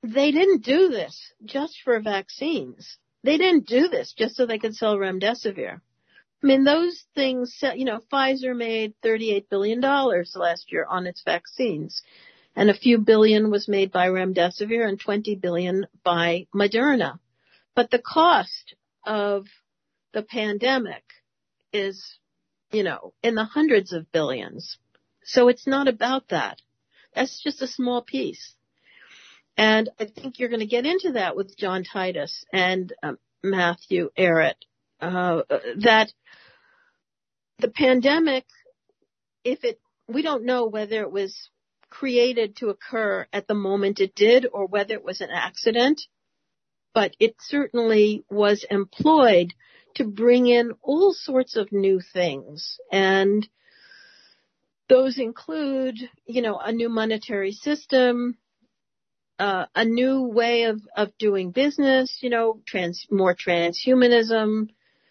they didn't do this just for vaccines. They didn't do this just so they could sell remdesivir. I mean, those things, Pfizer made $38 billion last year on its vaccines, and a few billion was made by remdesivir and $20 billion by Moderna. But the cost of the pandemic is, in the hundreds of billions. So it's not about that. That's just a small piece. And I think you're going to get into that with John Titus and Matthew Ehret, that the pandemic, we don't know whether it was created to occur at the moment it did or whether it was an accident, but it certainly was employed to bring in all sorts of new things. And those include, a new monetary system, a new way of doing business, more transhumanism,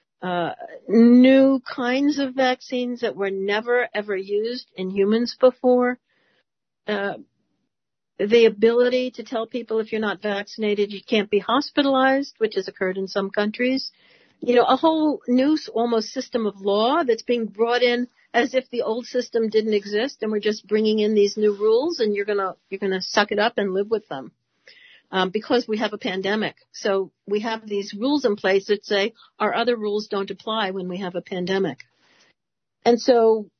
new kinds of vaccines that were never, ever used in humans before, the ability to tell people if you're not vaccinated, you can't be hospitalized, which has occurred in some countries, a whole new almost system of law that's being brought in as if the old system didn't exist, and we're just bringing in these new rules, and you're gonna suck it up and live with them, because we have a pandemic. So we have these rules in place that say our other rules don't apply when we have a pandemic. And so,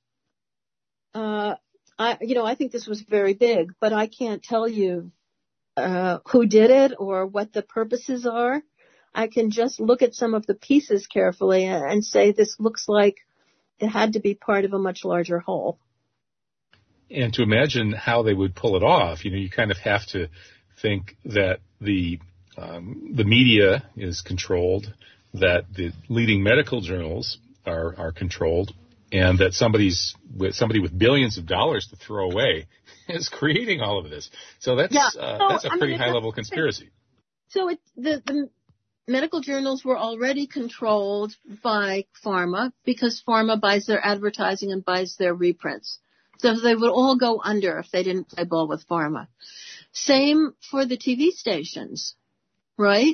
I think this was very big, but I can't tell you who did it or what the purposes are. I can just look at some of the pieces carefully and say this looks like it had to be part of a much larger whole. And to imagine how they would pull it off, you kind of have to think that the media is controlled, that the leading medical journals are controlled, and that somebody with billions of dollars to throw away is creating all of this. So that's a pretty high level conspiracy. So the medical journals were already controlled by pharma because pharma buys their advertising and buys their reprints. So they would all go under if they didn't play ball with pharma. Same for the TV stations, right?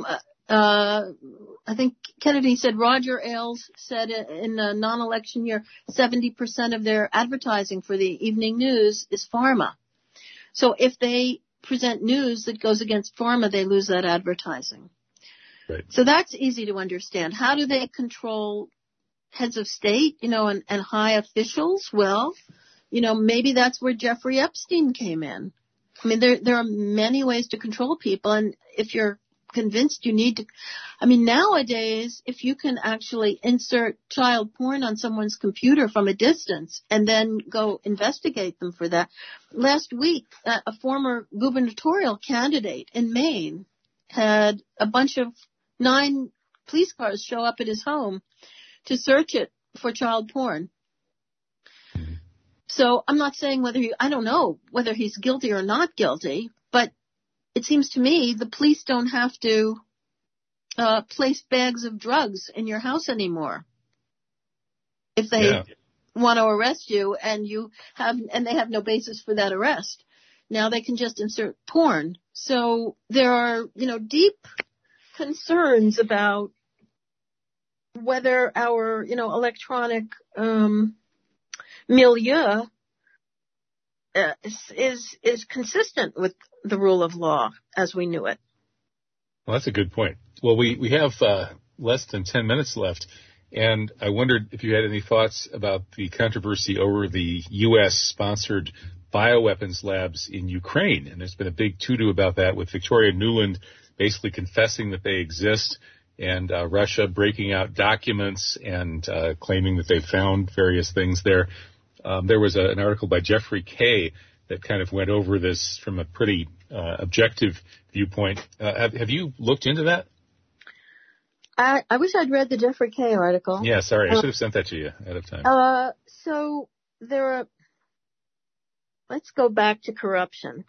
I think Kennedy said, Roger Ailes said in a non-election year, 70% of their advertising for the evening news is pharma. So if they present news that goes against pharma, they lose that advertising. Right. So that's easy to understand. How do they control heads of state, and high officials? Well, maybe that's where Jeffrey Epstein came in. I mean, there are many ways to control people, and if you're convinced you need to, nowadays, if you can actually insert child porn on someone's computer from a distance and then go investigate them for that. Last week, a former gubernatorial candidate in Maine had a bunch of 9 police cars show up at his home to search it for child porn. So I'm not saying I don't know whether he's guilty or not guilty, but it seems to me the police don't have to place bags of drugs in your house anymore if they want to arrest you and they have no basis for that arrest. Now they can just insert porn. So there are, deep concerns about whether our, electronic milieu is consistent with the rule of law as we knew it. Well, that's a good point. Well, we have less than 10 minutes left, and I wondered if you had any thoughts about the controversy over the U.S.-sponsored bioweapons labs in Ukraine. And there's been a big to-do about that, with Victoria Nuland basically confessing that they exist, and Russia breaking out documents and claiming that they found various things there. There was an article by Jeffrey Kay that kind of went over this from a pretty objective viewpoint. Have you looked into that? I wish I'd read the Jeffrey Kay article. Yeah, sorry. I should have sent that to you ahead of time. So let's go back to corruption.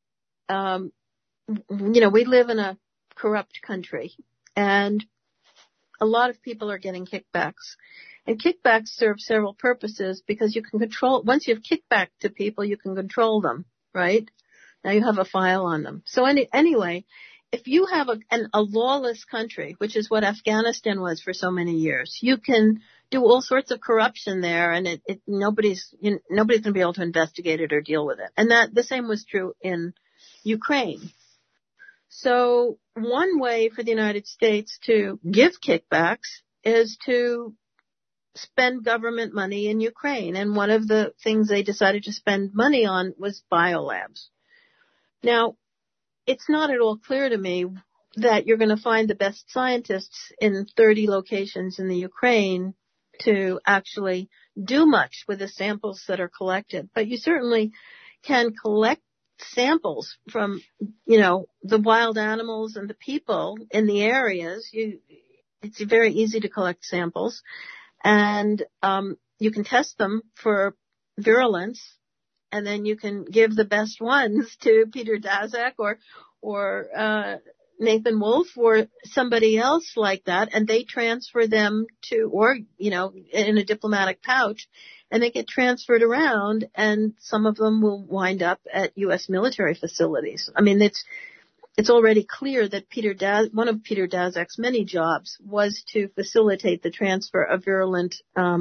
We live in a corrupt country, and a lot of people are getting kickbacks. And kickbacks serve several purposes because you can control, once you've kicked back to people, you can control them, right? Now you have a file on them. So anyway, if you have a lawless country, which is what Afghanistan was for so many years, you can do all sorts of corruption there, and nobody's going to be able to investigate it or deal with it. And that the same was true in Ukraine. So one way for the United States to give kickbacks is to spend government money in Ukraine. And one of the things they decided to spend money on was biolabs. Now, it's not at all clear to me that you're going to find the best scientists in 30 locations in the Ukraine to actually do much with the samples that are collected. But you certainly can collect samples from, the wild animals and the people in the areas. It's very easy to collect samples, and you can test them for virulence, and then you can give the best ones to Peter Daszak or Nathan Wolf or somebody else like that, and they transfer them in a diplomatic pouch, and they get transferred around, and some of them will wind up at U.S. military facilities. I mean, it's already clear that one of Peter Daszak's many jobs was to facilitate the transfer of virulent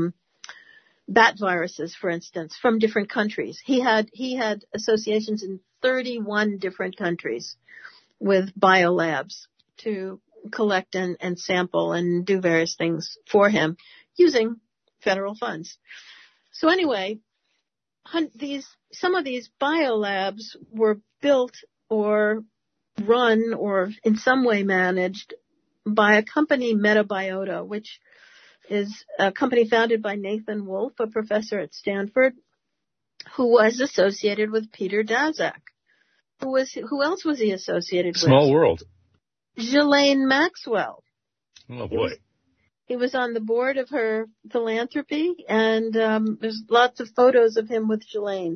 bat viruses, for instance, from different countries. He had associations in 31 different countries with biolabs to collect and sample and do various things for him using federal funds. So anyway, some of these biolabs were built or run or in some way managed by a company, Metabiota, which is a company founded by Nathan Wolf, a professor at Stanford, who was associated with Peter Daszak. Who else was he associated with? Small world. Ghislaine Maxwell. Oh, boy. He was on the board of her philanthropy, and there's lots of photos of him with Ghislaine.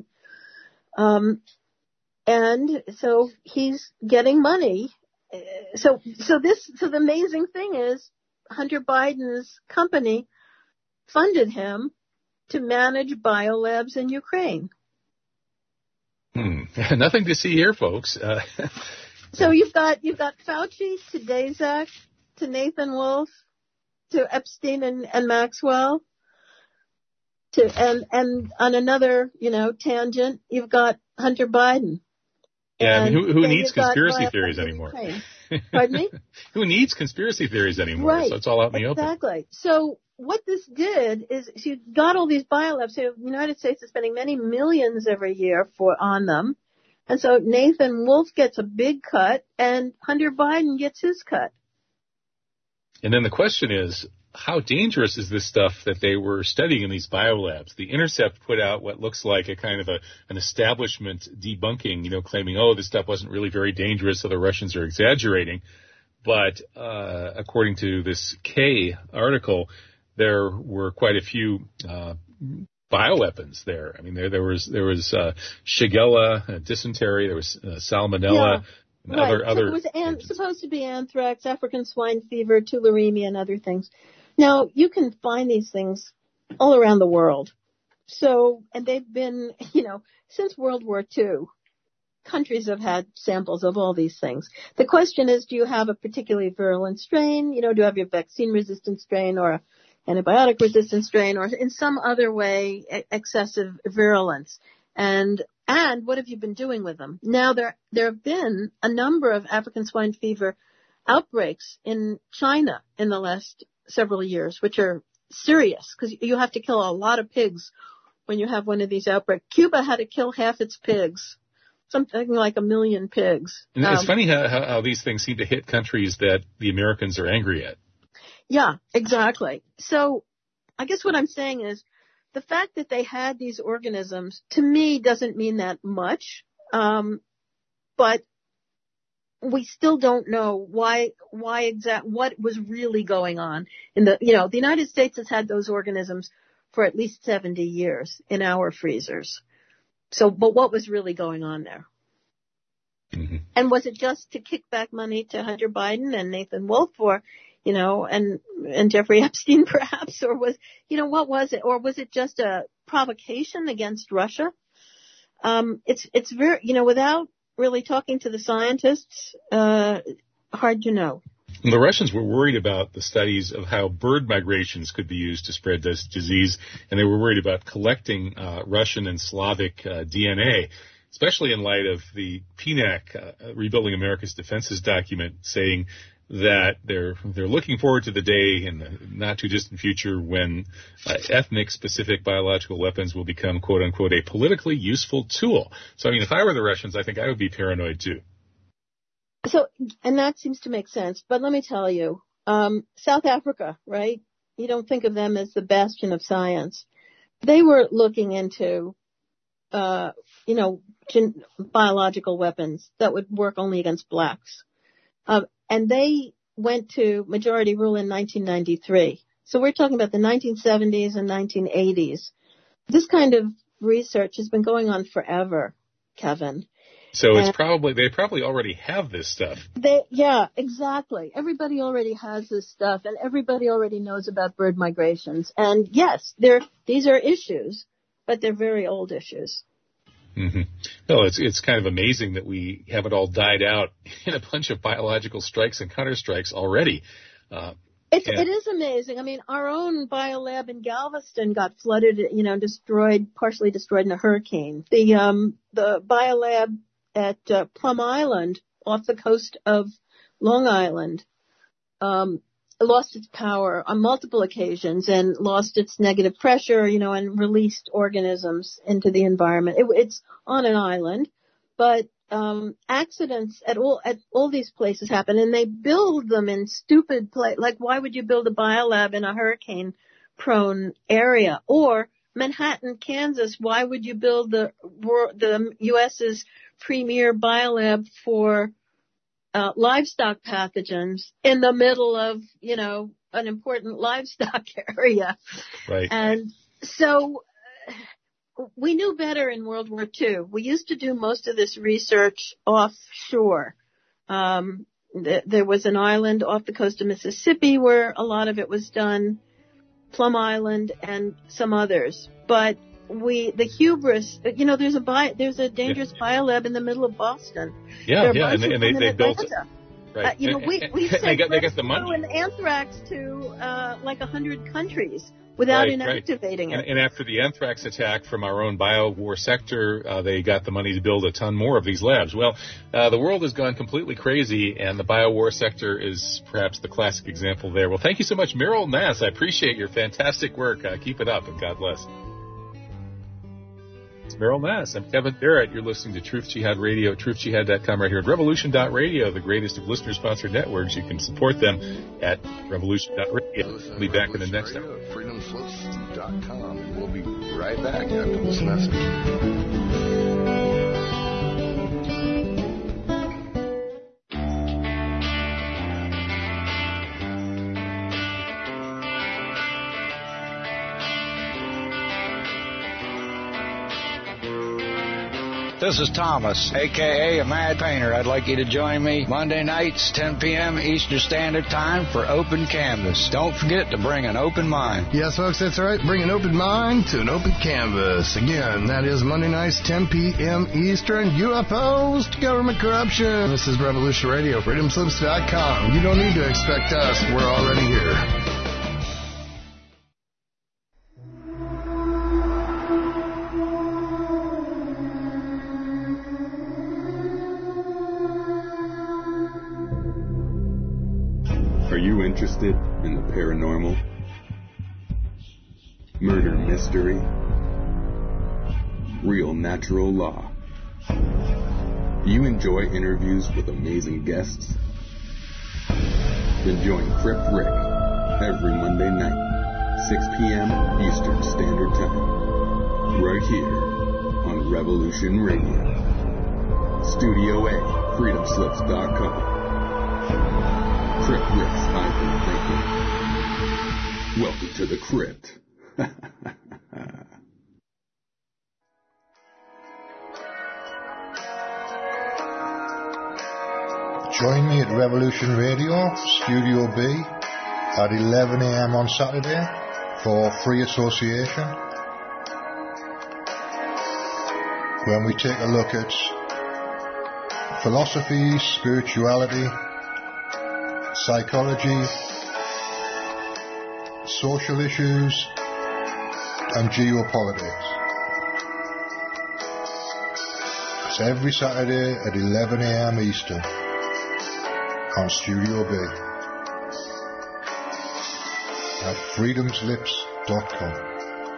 And so he's getting money. So the amazing thing is Hunter Biden's company funded him to manage biolabs in Ukraine. Nothing to see here, folks. So you've got Fauci to Daszak to Nathan Wolf to Epstein and Maxwell and on another tangent you've got Hunter Biden. Yeah, I mean, who needs conspiracy theories anymore? Pardon me? Who needs conspiracy theories anymore? Right. So it's all out in the open. Exactly. So what this did is you got all these biolabs. So the United States is spending many millions every year on them. And so Nathan Wolf gets a big cut and Hunter Biden gets his cut. And then the question is, how dangerous is this stuff that they were studying in these biolabs? The Intercept put out what looks like a kind of an establishment debunking, claiming, this stuff wasn't really very dangerous, so the Russians are exaggerating. But according to this K article, there were quite a few bioweapons there. I mean, there was Shigella, dysentery, there was salmonella. Yeah. Right. So it was supposed to be anthrax, African swine fever, tularemia, and other things. Now, you can find these things all around the world. So, and they've been, since World War II, countries have had samples of all these things. The question is, do you have a particularly virulent strain? Do you have your vaccine-resistant strain or antibiotic-resistant strain or in some other way excessive virulence? And what have you been doing with them? Now, there have been a number of African swine fever outbreaks in China in the last several years, which are serious because you have to kill a lot of pigs when you have one of these outbreaks. Cuba had to kill half its pigs, something like 1 million pigs. And it's funny how these things seem to hit countries that the Americans are angry at. Yeah, exactly. So I guess what I'm saying is the fact that they had these organisms, to me, doesn't mean that much. But we still don't know what was really going on the United States has had those organisms for at least 70 years in our freezers. So, but what was really going on there? Mm-hmm. And was it just to kick back money to Hunter Biden and Nathan Wolf or, and Jeffrey Epstein perhaps, or what was it? Or was it just a provocation against Russia? It's very, without really talking to the scientists, hard to know. And the Russians were worried about the studies of how bird migrations could be used to spread this disease, and they were worried about collecting Russian and Slavic DNA, especially in light of the PNAC, Rebuilding America's Defenses document, saying that they're looking forward to the day in the not too distant future when ethnic specific biological weapons will become, quote unquote, a politically useful tool. So, I mean, if I were the Russians, I think I would be paranoid too. So, and that seems to make sense. But let me tell you, South Africa, right? You don't think of them as the bastion of science. They were looking into, biological weapons that would work only against blacks. And they went to majority rule in 1993. So we're talking about the 1970s and 1980s. This kind of research has been going on forever, Kevin. So they probably already have this stuff. Yeah, exactly. Everybody already has this stuff, and everybody already knows about bird migrations. And yes, these are issues, but they're very old issues. Mm-hmm. No, it's kind of amazing that we have it all died out in a bunch of biological strikes and counterstrikes already. It is amazing. I mean, our own biolab in Galveston got flooded, partially destroyed in a hurricane. The biolab at Plum Island off the coast of Long Island lost its power on multiple occasions and lost its negative pressure, and released organisms into the environment. It's on an island, but accidents at all these places happen, and they build them in stupid places. Like, why would you build a biolab in a hurricane-prone area? Or Manhattan, Kansas, why would you build the U.S.'s premier biolab for livestock pathogens in the middle of, an important livestock area? Right. And so we knew better in World War II. We used to do most of this research offshore. There was an island off the coast of Mississippi where a lot of it was done, Plum Island and some others. But the hubris, there's a dangerous biolab in the middle of Boston. Yeah, and they built it. Right. We got the money. And anthrax to 100 countries without inactivating it. And after the anthrax attack from our own biowar sector, they got the money to build a ton more of these labs. Well, the world has gone completely crazy, and the biowar sector is perhaps the classic example there. Well, thank you so much, Meryl Nass. I appreciate your fantastic work. Keep it up, and God bless. It's Meryl Nass. I'm Kevin Barrett. You're listening to Truth Jihad Radio, truthjihad.com, right here at Revolution.radio, the greatest of listener-sponsored networks. You can support them at Revolution.radio. We'll be back in the next hour. FreedomSlips.com, and we'll be right back after this message. This is Thomas, a.k.a. a Mad Painter. I'd like you to join me Monday nights, 10 p.m. Eastern Standard Time for Open Canvas. Don't forget to bring an open mind. Yes, folks, that's right. Bring an open mind to an open canvas. Again, that is Monday nights, 10 p.m. Eastern. UFOs to government corruption. This is Revolution Radio, FreedomSlips.com. You don't need to expect us. We're already here. Are you interested in the paranormal, murder mystery, real natural law? You enjoy interviews with amazing guests? Then join Crip Rick every Monday night, 6 p.m. Eastern Standard Time, right here on Revolution Radio. Studio A, FreedomSlips.com. Crip Rick's Ivan Thinking. Welcome to the Crypt. Join me at Revolution Radio, Studio B, at 11 a.m. on Saturday for Free Association, when we take a look at philosophy, spirituality, psychology, social issues, and geopolitics. It's every Saturday at 11 a.m. Eastern on Studio B at freedomslips.com.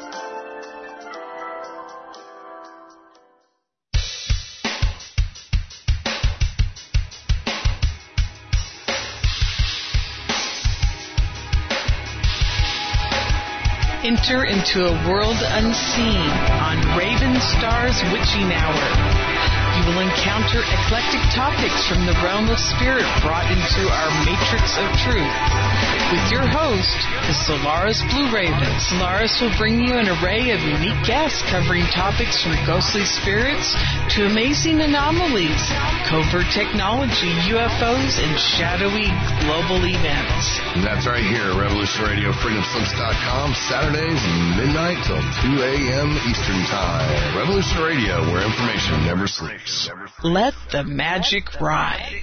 Enter into a world unseen on Raven Star's Witching Hour. You will encounter eclectic topics from the realm of spirit brought into our matrix of truth. With your host, the Solaris Blue Raven. Solaris will bring you an array of unique guests covering topics from ghostly spirits to amazing anomalies, covert technology, UFOs, and shadowy global events. And that's right here at Revolution Radio, freedomslips.com, Saturdays midnight till 2 a.m. Eastern Time. Revolution Radio, where information never sleeps. Let the magic rise.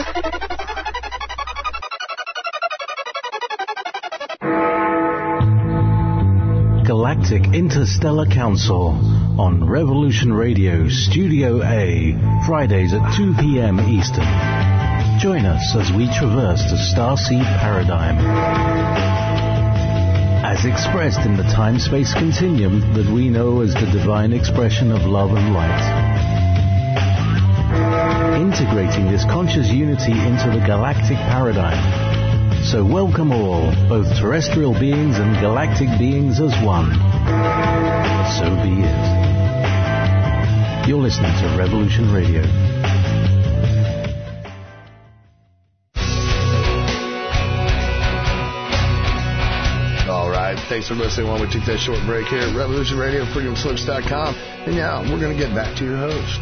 Galactic Interstellar Council on Revolution Radio Studio A, Fridays at 2 p.m. Eastern. Join us as we traverse the starseed paradigm, as expressed in the time-space continuum that we know as the divine expression of love and light. Integrating this conscious unity into the galactic paradigm. So welcome all, both terrestrial beings and galactic beings as one. So be it. You're listening to Revolution Radio. All right, thanks for listening while we take that short break here at Revolution Radio, freedomslips.com. And now we're going to get back to your host.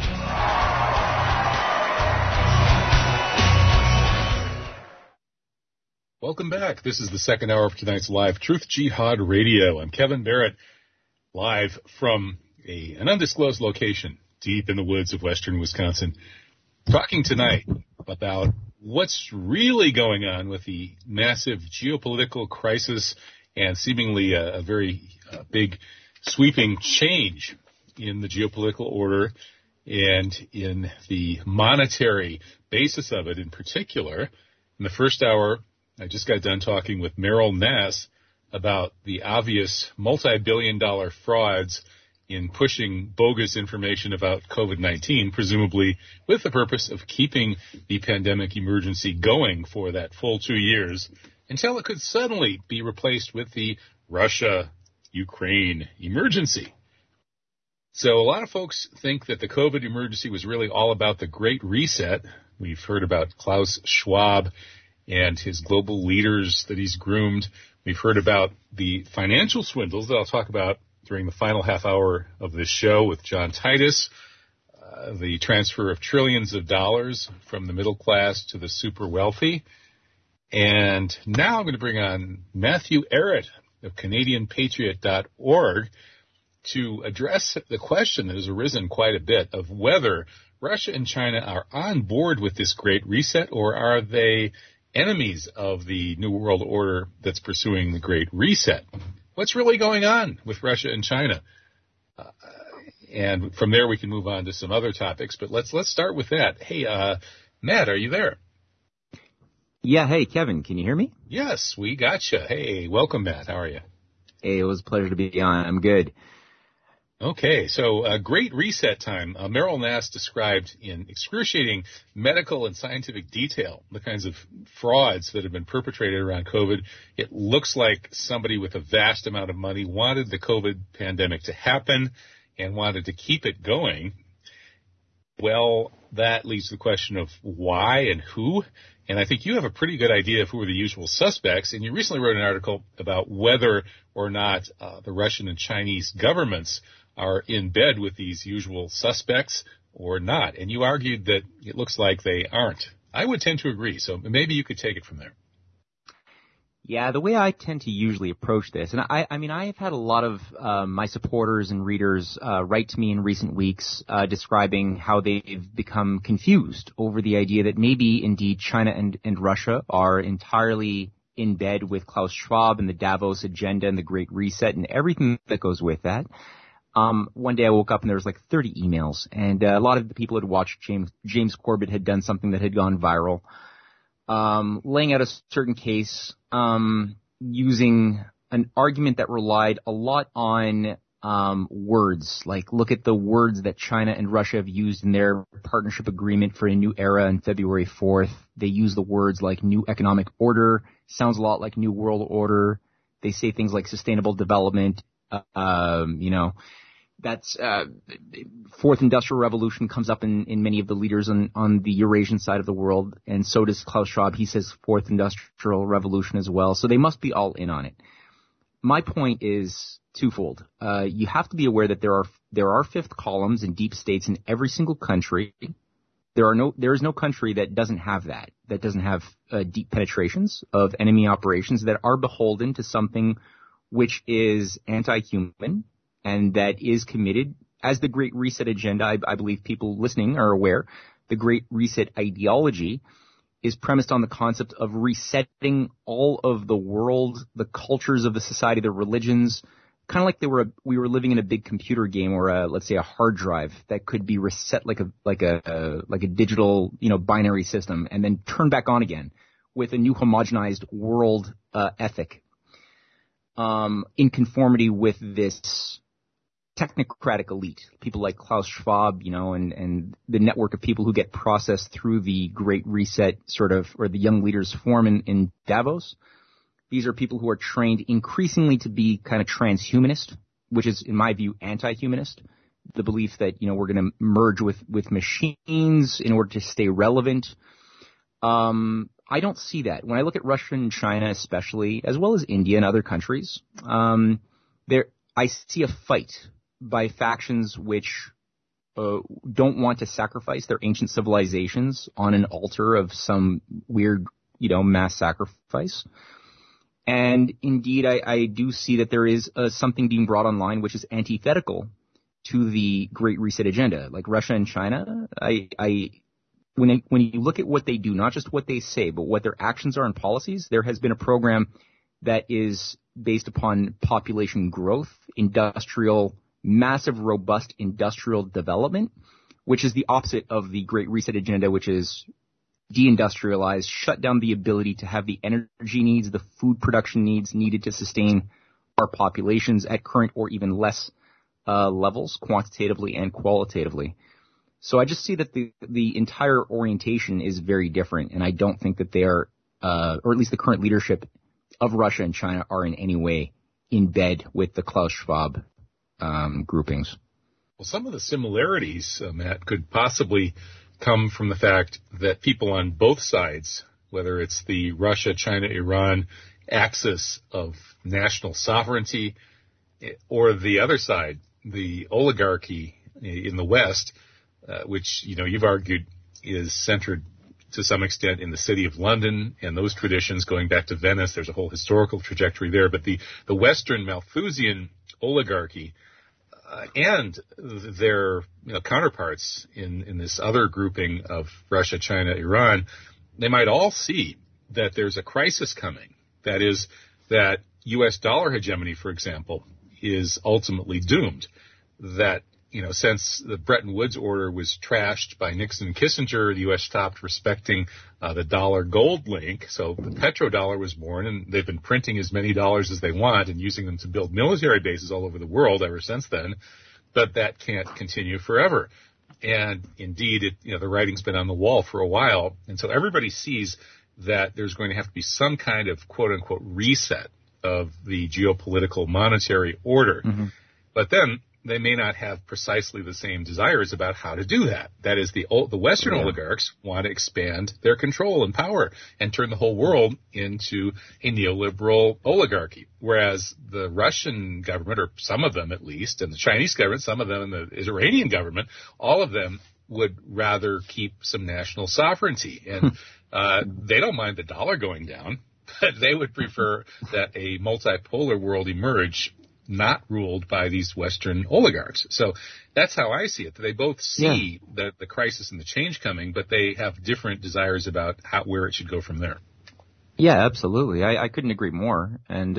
Welcome back. This is the second hour of tonight's live Truth Jihad Radio. I'm Kevin Barrett, live from an undisclosed location deep in the woods of western Wisconsin, talking tonight about what's really going on with the massive geopolitical crisis and seemingly a very big sweeping change in the geopolitical order and in the monetary basis of it in particular. In the first hour, I just got done talking with Meryl Nass about the obvious multi-billion-dollar frauds in pushing bogus information about COVID-19, presumably with the purpose of keeping the pandemic emergency going for that full 2 years until it could suddenly be replaced with the Russia-Ukraine emergency. So a lot of folks think that the COVID emergency was really all about the Great Reset. We've heard about Klaus Schwab and his global leaders that he's groomed. We've heard about the financial swindles that I'll talk about during the final half hour of this show with John Titus, the transfer of trillions of dollars from the middle class to the super wealthy. And now I'm going to bring on Matthew Ehret of CanadianPatriot.org to address the question that has arisen quite a bit of whether Russia and China are on board with this Great Reset, or are they enemies of the New World Order that's pursuing the Great Reset. What's really going on with Russia and China? And from there we can move on to some other topics, but let's start with that. Hey, Matt, are you there? Yeah, hey, Kevin, can you hear me? Yes, we gotcha. Hey, welcome, Matt. How are you? Hey, it was a pleasure to be on. I'm good. Okay, so Great Reset time. Meryl Nass described in excruciating medical and scientific detail the kinds of frauds that have been perpetrated around COVID. It looks like somebody with a vast amount of money wanted the COVID pandemic to happen and wanted to keep it going. Well, that leads to the question of why and who. And I think you have a pretty good idea of who are the usual suspects. And you recently wrote an article about whether or not the Russian and Chinese governments are in bed with these usual suspects or not. And you argued that it looks like they aren't. I would tend to agree. So maybe you could take it from there. Yeah, the way I tend to usually approach this, and I mean, I have had a lot of my supporters and readers write to me in recent weeks describing how they've become confused over the idea that maybe indeed China and Russia are entirely in bed with Klaus Schwab and the Davos agenda and the Great Reset and everything that goes with that. One day I woke up and there was like 30 emails, and a lot of the people had watched James Corbett had done something that had gone viral. Laying out a certain case, using an argument that relied a lot on words, like look at the words that China and Russia have used in their partnership agreement for a new era on February 4th. They use the words like new economic order, sounds a lot like new world order. They say things like sustainable development, that's fourth industrial revolution comes up in many of the leaders on the Eurasian side of the world, and so does Klaus Schwab. He says fourth industrial revolution as well. So they must be all in on it. My point is twofold. You have to be aware that there are fifth columns and deep states in every single country. There is no country that doesn't have that doesn't have deep penetrations of enemy operations that are beholden to something which is anti-human, and that is committed, as the Great Reset agenda, I believe people listening are aware, the Great Reset ideology is premised on the concept of resetting all of the world, the cultures of the society, the religions, kind of like we were living in a big computer game or let's say a hard drive that could be reset like a digital, binary system, and then turn back on again with a new homogenized world ethic, in conformity with this technocratic elite, people like Klaus Schwab, and the network of people who get processed through the Great Reset or the Young Leaders Forum in Davos. These are people who are trained increasingly to be kind of transhumanist, which is, in my view, anti-humanist. The belief that, we're going to merge with machines in order to stay relevant. I don't see that. When I look at Russia and China especially, as well as India and other countries, I see a fight by factions which don't want to sacrifice their ancient civilizations on an altar of some weird, mass sacrifice. And indeed, I do see that there is something being brought online which is antithetical to the Great Reset agenda. Like Russia and China, when you look at what they do, not just what they say, but what their actions are and policies, there has been a program that is based upon population growth, massive, robust industrial development, which is the opposite of the Great Reset agenda, which is deindustrialize, shut down the ability to have the energy needs, the food production needs needed to sustain our populations at current or even less levels, quantitatively and qualitatively. So I just see that the entire orientation is very different, and I don't think that they are, or at least the current leadership of Russia and China, are in any way in bed with the Klaus Schwab groupings. Well, some of the similarities, Matt, could possibly come from the fact that people on both sides, whether it's the Russia, China, Iran axis of national sovereignty, or the other side, the oligarchy in the West, which, you've argued is centered to some extent in the city of London and those traditions going back to Venice. There's a whole historical trajectory there. But the Western Malthusian oligarchy and their counterparts in this other grouping of Russia, China, Iran, they might all see that there's a crisis coming. That is, that U.S. dollar hegemony, for example, is ultimately doomed. That, since the Bretton Woods order was trashed by Nixon and Kissinger, the U.S. stopped respecting the dollar-gold link. So the petrodollar was born, and they've been printing as many dollars as they want and using them to build military bases all over the world ever since then. But that can't continue forever. And indeed, the writing's been on the wall for a while. And so everybody sees that there's going to have to be some kind of quote-unquote reset of the geopolitical monetary order. Mm-hmm. But then they may not have precisely the same desires about how to do that. That is, the Western oligarchs want to expand their control and power and turn the whole world into a neoliberal oligarchy, whereas the Russian government, or some of them at least, and the Chinese government, some of them, and the Iranian government, all of them would rather keep some national sovereignty. And they don't mind the dollar going down. but they would prefer that a multipolar world emerge, not ruled by these Western oligarchs. So that's how I see it. They both see the crisis and the change coming, but they have different desires about where it should go from there. Yeah, absolutely. I couldn't agree more. And,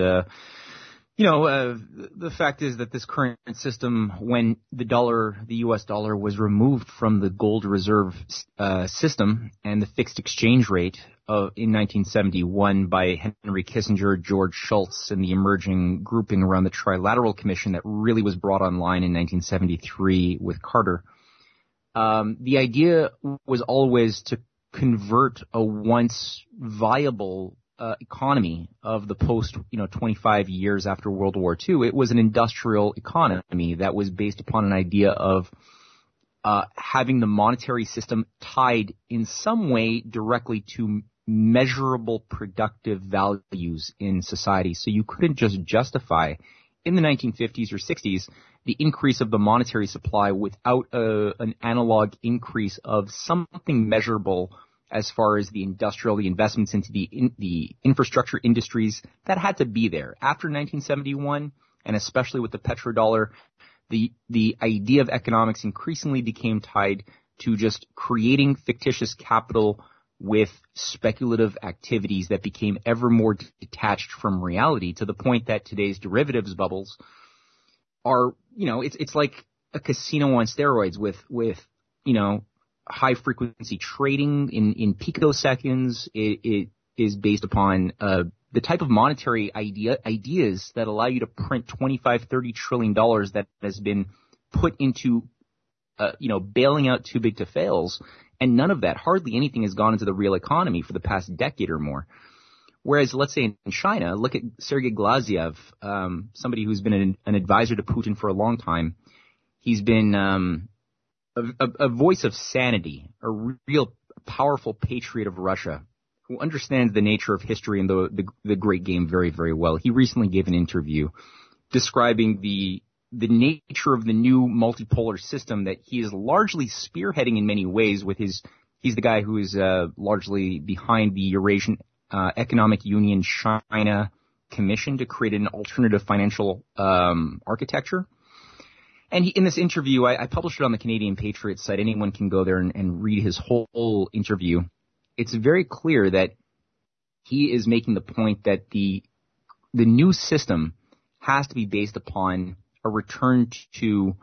the fact is that this current system, when the U.S. dollar was removed from the gold reserve system and the fixed exchange rate in 1971 by Henry Kissinger, George Shultz, and the emerging grouping around the Trilateral Commission that really was brought online in 1973 with Carter, the idea was always to convert a once viable economy of the post, 25 years after World War II. It was an industrial economy that was based upon an idea of having the monetary system tied in some way directly to measurable productive values in society. So you couldn't just justify in the 1950s or 60s the increase of the monetary supply without an analog increase of something measurable as far as the investments into the infrastructure industries that had to be there. After 1971, and especially with the petrodollar, the idea of economics increasingly became tied to just creating fictitious capital with speculative activities that became ever more detached from reality, to the point that today's derivatives bubbles are, it's like a casino on steroids with high frequency trading in picoseconds. It is based upon the type of monetary ideas that allow you to print $25-30 trillion that has been put into bailing out too big to fails, and none of that, hardly anything, has gone into the real economy for the past decade or more. Whereas, let's say in China, look at Sergei Glaziev, somebody who's been an advisor to Putin for a long time. He's been a voice of sanity, a real powerful patriot of Russia who understands the nature of history and the great game very, very well. He recently gave an interview describing the nature of the new multipolar system that he is largely spearheading in many ways with he's the guy who is largely behind the Eurasian Economic Union China Commission to create an alternative financial architecture. And in this interview, I published it on the Canadian Patriot site. Anyone can go there and read his whole interview. It's very clear that he is making the point that the new system has to be based upon a return to,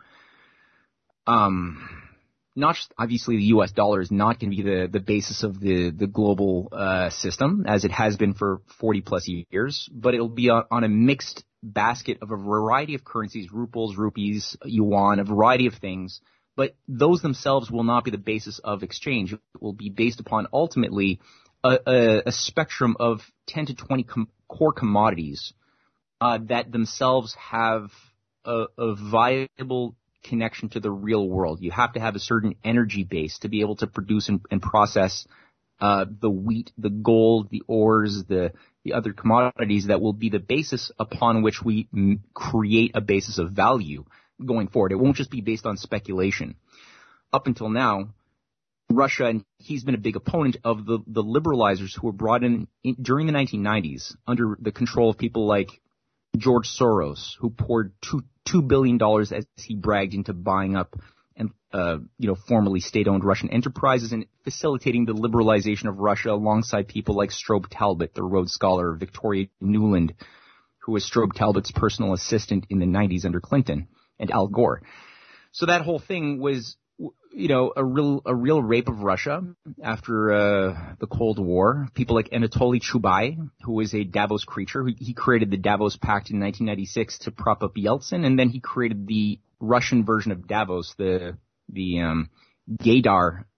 not just, obviously the U.S. dollar is not going to be the basis of the global system as it has been for 40 plus years, but it'll be on a mixed basket of a variety of currencies, rubles, rupees, yuan, a variety of things. But those themselves will not be the basis of exchange. It will be based upon ultimately a spectrum of 10 to 20 core commodities that themselves have a viable connection to the real world. You have to have a certain energy base to be able to produce and process the wheat, the gold, the ores, the other commodities that will be the basis upon which we create a basis of value going forward. It won't just be based on speculation. Up until now, Russia, and he's been a big opponent of the liberalizers who were brought in during the 1990s under the control of people like George Soros, who poured $2 billion, as he bragged, into buying up and formerly state-owned Russian enterprises and facilitating the liberalization of Russia alongside people like Strobe Talbot, the Rhodes Scholar, Victoria Nuland, who was Strobe Talbot's personal assistant in the 90s under Clinton, and Al Gore. So that whole thing was, a real rape of Russia after the Cold War. People like Anatoly Chubai, who was a Davos creature, he created the Davos Pact in 1996 to prop up Yeltsin, and then he created the Russian version of Davos, the Gaydar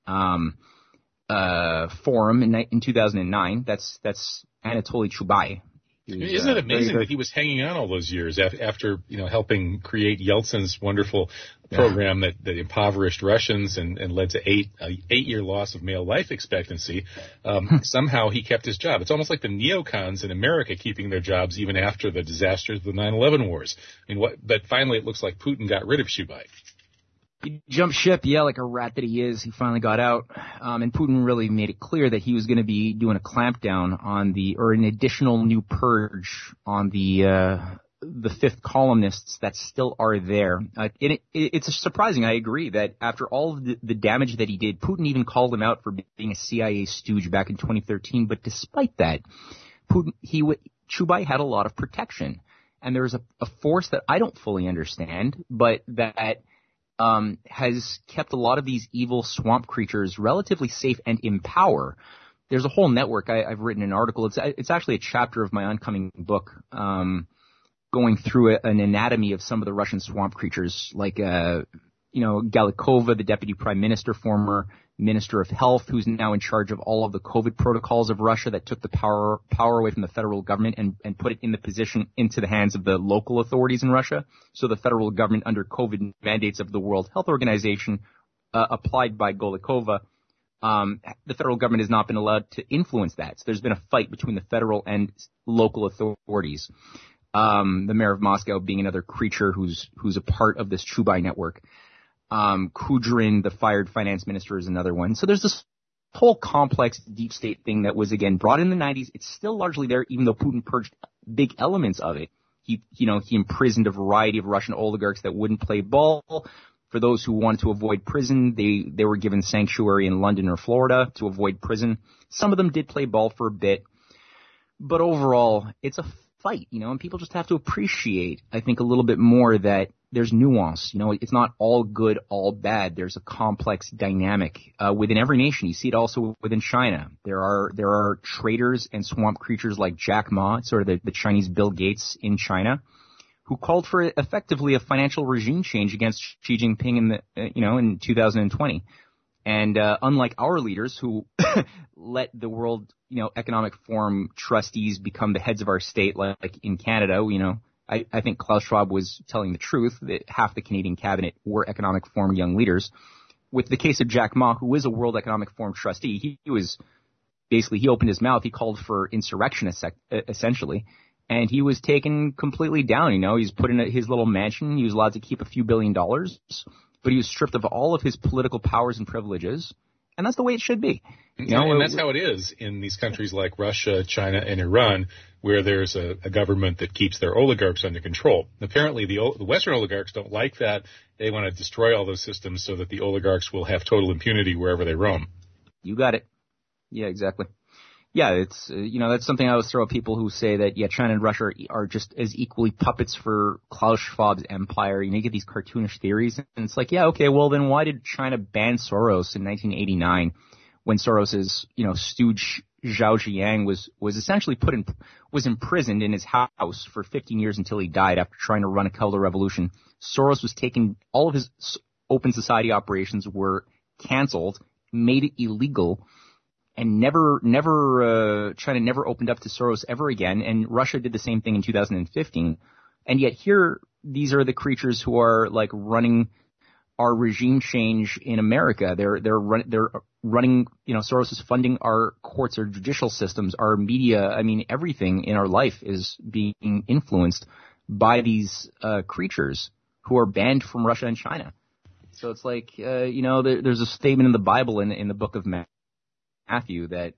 forum in 2009. That's Anatoly Chubai. Isn't it amazing that he was hanging on all those years after helping create Yeltsin's wonderful program that impoverished Russians and led to an 8-year loss of male life expectancy? Somehow he kept his job. It's almost like the neocons in America keeping their jobs even after the disasters of the 9/11 wars. But finally it looks like Putin got rid of Chubai. He jumped ship, like a rat that he is. He finally got out. And Putin really made it clear that he was going to be doing a clampdown on an additional new purge on the fifth columnists that still are there. It's surprising, I agree, that after all of the damage that he did, Putin even called him out for being a CIA stooge back in 2013. But despite that, Chubai had a lot of protection. And there's a force that I don't fully understand, but that has kept a lot of these evil swamp creatures relatively safe and in power. There's a whole network. I've written an article. It's actually a chapter of my oncoming book, going through an anatomy of some of the Russian swamp creatures, like Galikova, the deputy prime minister, former minister of health, who's now in charge of all of the COVID protocols of Russia that took the power away from the federal government and put it into the hands of the local authorities in Russia. So the federal government, under COVID mandates of the World Health Organization, applied by Galikova, the federal government has not been allowed to influence that. So there's been a fight between the federal and local authorities. The mayor of Moscow being another creature who's a part of this Chubai network. Kudrin, the fired finance minister, is another one. So there's this whole complex deep state thing that was, again, brought in the 90s. It's still largely there, even though Putin purged big elements of it. He imprisoned a variety of Russian oligarchs that wouldn't play ball. For those who wanted to avoid prison, they were given sanctuary in London or Florida to avoid prison. Some of them did play ball for a bit. But overall, it's a fight, and people just have to appreciate, I think, a little bit more that there's nuance. It's not all good, all bad. There's a complex dynamic within every nation. You see it also within China. There are traitors and swamp creatures like Jack Ma, sort of the Chinese Bill Gates in China, who called for effectively a financial regime change against Xi Jinping in 2020. And unlike our leaders who let the World Economic Forum trustees become the heads of our state, like in Canada, I think Klaus Schwab was telling the truth that half the Canadian cabinet were Economic Forum young leaders. With the case of Jack Ma, who is a World Economic Forum trustee, he opened his mouth. He called for insurrection, essentially. And he was taken completely down. He's put in his little mansion. He was allowed to keep a few $1 billion, but he was stripped of all of his political powers and privileges. And that's the way it should be. And that's how it is in these countries like Russia, China, and Iran, where there's a government that keeps their oligarchs under control. Apparently, the Western oligarchs don't like that. They want to destroy all those systems so that the oligarchs will have total impunity wherever they roam. You got it. Yeah, exactly. Yeah, it's, that's something I always throw at people who say that, China and Russia are just as equally puppets for Klaus Schwab's empire. You get these cartoonish theories, and it's like, okay, well then why did China ban Soros in 1989 when Soros's, stooge Zhao Ziyang was essentially was imprisoned in his house for 15 years until he died after trying to run a counter-revolution. Soros was taken, all of his open society operations were canceled, made it illegal, and China never opened up to Soros ever again, and Russia did the same thing in 2015. And yet here, these are the creatures who are like running our regime change in America. They're running, Soros is funding our courts, our judicial systems, our media. Everything in our life is being influenced by these creatures who are banned from Russia and China. So it's like, there's a statement in the Bible in the book of Matthew that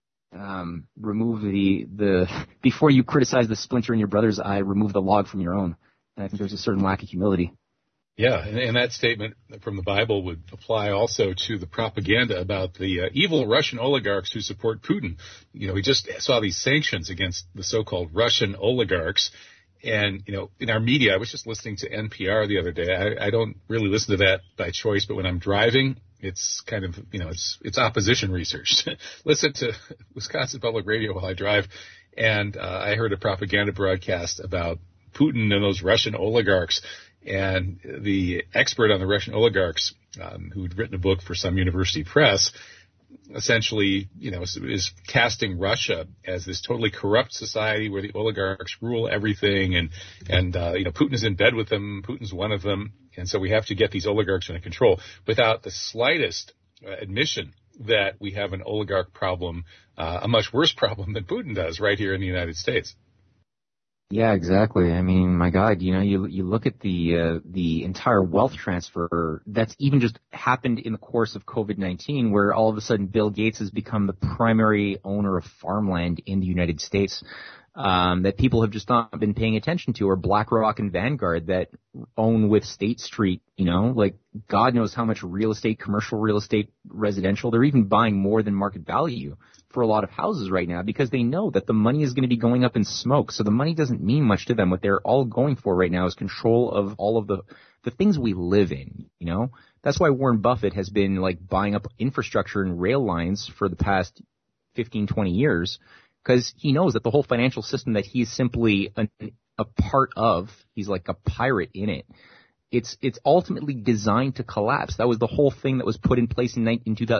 remove the before you criticize the splinter in your brother's eye, remove the log from your own. And I think there's a certain lack of humility. Yeah, and that statement from the Bible would apply also to the propaganda about the evil Russian oligarchs who support Putin. We just saw these sanctions against the so-called Russian oligarchs. And, in our media, I was just listening to NPR the other day. I don't really listen to that by choice, but when I'm driving, it's kind of, it's opposition research. Listen to Wisconsin Public Radio while I drive, and I heard a propaganda broadcast about Putin and those Russian oligarchs. And the expert on the Russian oligarchs, who'd written a book for some university press, essentially, is casting Russia as this totally corrupt society where the oligarchs rule everything, and Putin is in bed with them. Putin's one of them, and so we have to get these oligarchs under control without the slightest admission that we have an oligarch problem, a much worse problem than Putin does right here in the United States. Yeah, exactly. I mean, my God, you look at the entire wealth transfer that's even just happened in the course of COVID-19, where all of a sudden Bill Gates has become the primary owner of farmland in the United States, that people have just not been paying attention to, or BlackRock and Vanguard that own with State Street, like God knows how much real estate, commercial real estate, residential. They're even buying more than market value for a lot of houses right now because they know that the money is going to be going up in smoke. So the money doesn't mean much to them. What they're all going for right now is control of all of the things we live in, That's why Warren Buffett has been like buying up infrastructure and rail lines for the past 15, 20 years because he knows that the whole financial system that he's simply a part of, he's like a pirate in it. It's ultimately designed to collapse. That was the whole thing that was put in place in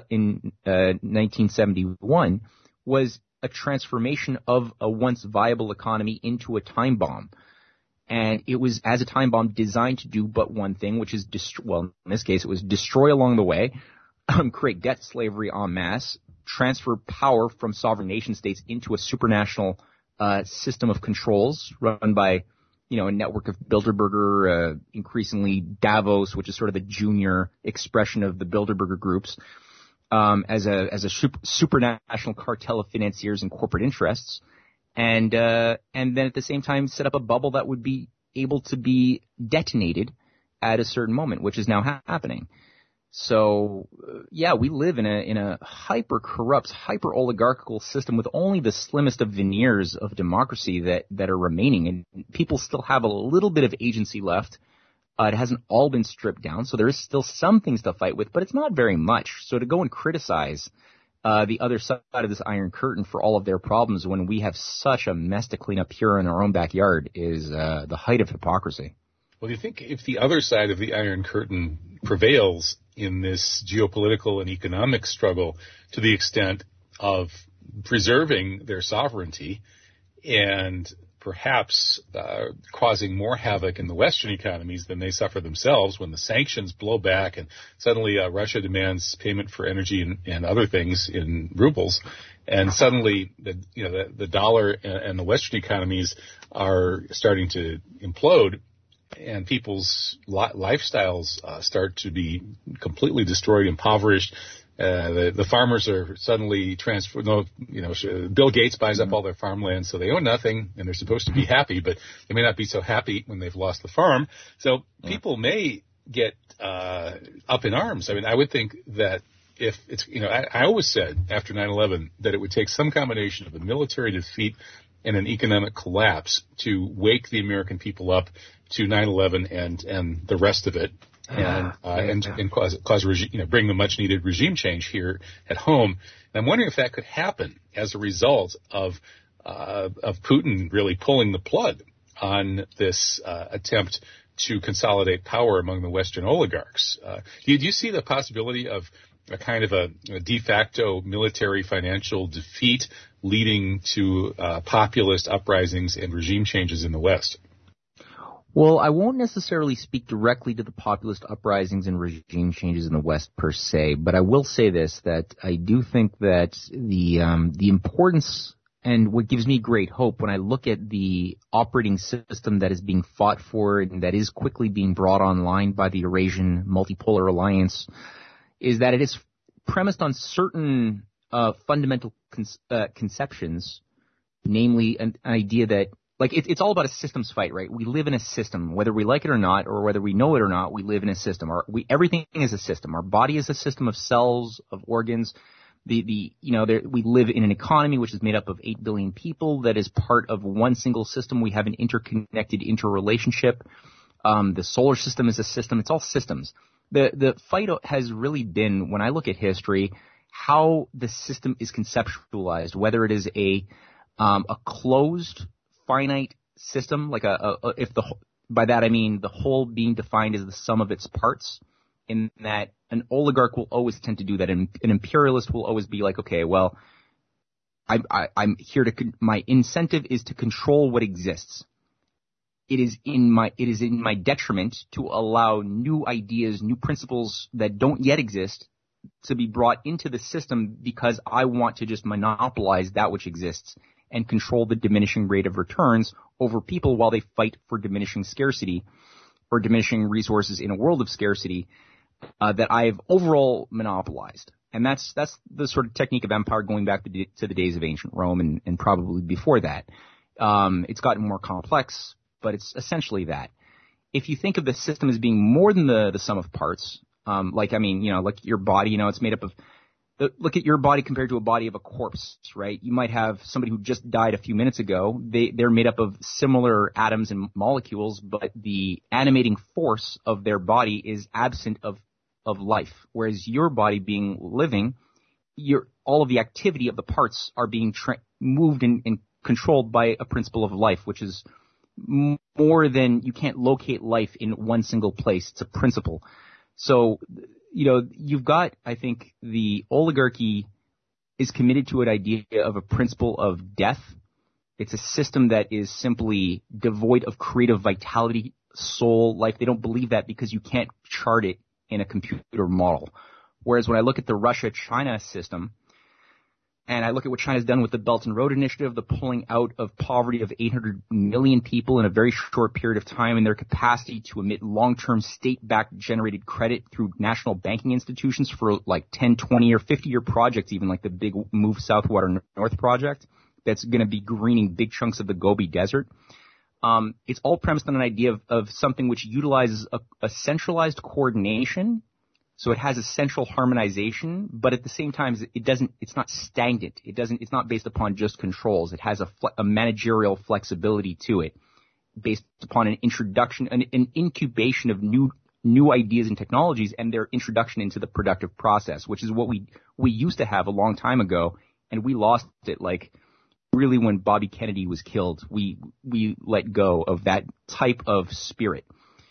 1971 was a transformation of a once viable economy into a time bomb. And it was, as a time bomb, designed to do but one thing, which is, in this case, it was destroy along the way, create debt slavery en masse, transfer power from sovereign nation states into a supranational system of controls run by a network of Bilderberger, increasingly Davos, which is sort of the junior expression of the Bilderberger groups, as a supranational cartel of financiers and corporate interests, and then at the same time set up a bubble that would be able to be detonated at a certain moment, which is now happening. So, we live in a hyper-corrupt, hyper-oligarchical system with only the slimmest of veneers of democracy that are remaining. And people still have a little bit of agency left. It hasn't all been stripped down, so there is still some things to fight with, but it's not very much. So to go and criticize the other side of this Iron Curtain for all of their problems when we have such a mess to clean up here in our own backyard is the height of hypocrisy. Well, do you think if the other side of the Iron Curtain prevails in this geopolitical and economic struggle to the extent of preserving their sovereignty and perhaps causing more havoc in the Western economies than they suffer themselves when the sanctions blow back and suddenly Russia demands payment for energy and other things in rubles, and suddenly the dollar and the Western economies are starting to implode, and people's lifestyles start to be completely destroyed, impoverished. The farmers are suddenly transferred. Bill Gates buys up all their farmland, so they own nothing, and they're supposed to be happy, but they may not be so happy when they've lost the farm. So people may get up in arms. I mean, I would think that if it's, I always said after 9/11 that it would take some combination of a military defeat and an economic collapse to wake the American people up to 9/11 and the rest of it, and cause bring the much needed regime change here at home. And I'm wondering if that could happen as a result of Putin really pulling the plug on this attempt to consolidate power among the Western oligarchs. Do you see the possibility of a kind of a de facto military financial defeat leading to populist uprisings and regime changes in the West? Well, I won't necessarily speak directly to the populist uprisings and regime changes in the West per se, but I will say this, that I do think that the importance and what gives me great hope when I look at the operating system that is being fought for and that is quickly being brought online by the Eurasian Multipolar Alliance is that it is premised on certain fundamental conceptions, namely an idea that it's all about a systems fight, right? We live in a system, whether we like it or not, or whether we know it or not, we live in a system. Everything is a system. Our body is a system of cells, of organs. We live in an economy which is made up of 8 billion people that is part of one single system. We have an interconnected interrelationship. The solar system is a system. It's all systems. The fight has really been, when I look at history, how the system is conceptualized, whether it is a closed, finite system, by that I mean the whole being defined as the sum of its parts, in that an oligarch will always tend to do that, and an imperialist will always be like, okay, well, I'm here my incentive is to control what exists. It is in my detriment to allow new ideas, new principles that don't yet exist to be brought into the system because I want to just monopolize that which exists. and control the diminishing rate of returns over people while they fight for diminishing scarcity or diminishing resources in a world of scarcity that I've overall monopolized. And that's the sort of technique of empire going back to the days of ancient Rome and probably before that. It's gotten more complex, but it's essentially that. If you think of the system as being more than the sum of parts, like your body, it's made up of, look at your body compared to a body of a corpse, right? You might have somebody who just died a few minutes ago. They're made up of similar atoms and molecules, but the animating force of their body is absent of life. Whereas your body being living, all of the activity of the parts are being moved and controlled by a principle of life, which is more than, you can't locate life in one single place. It's a principle. So, you've got, I think, the oligarchy is committed to an idea of a principle of death. It's a system that is simply devoid of creative vitality, soul, life. They don't believe that because you can't chart it in a computer model. Whereas when I look at the Russia-China system, and I look at what China's done with the Belt and Road Initiative, the pulling out of poverty of 800 million people in a very short period of time, and their capacity to emit long-term state-backed generated credit through national banking institutions for like 10, 20, or 50-year projects, even like the big Move Southwater North project that's going to be greening big chunks of the Gobi Desert. It's all premised on an idea of something which utilizes a centralized coordination. So it has a central harmonization, but at the same time, it's not stagnant. It's not based upon just controls. It has a managerial flexibility to it based upon an introduction, an incubation of new ideas and technologies and their introduction into the productive process, which is what we used to have a long time ago, and we lost it. Like really when Bobby Kennedy was killed, we let go of that type of spirit.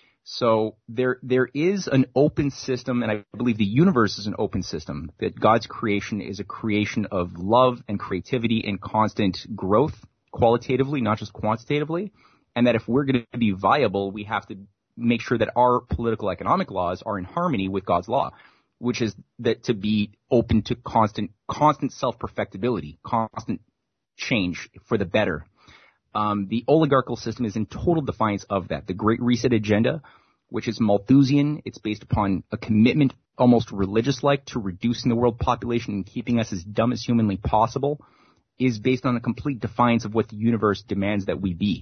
So there is an open system, and I believe the universe is an open system, that God's creation is a creation of love and creativity and constant growth, qualitatively, not just quantitatively, and that if we're going to be viable, we have to make sure that our political economic laws are in harmony with God's law, which is that to be open to constant self-perfectibility, constant change for the better. The oligarchical system is in total defiance of that. The Great Reset agenda, which is Malthusian, it's based upon a commitment, almost religious-like, to reducing the world population and keeping us as dumb as humanly possible, is based on a complete defiance of what the universe demands that we be.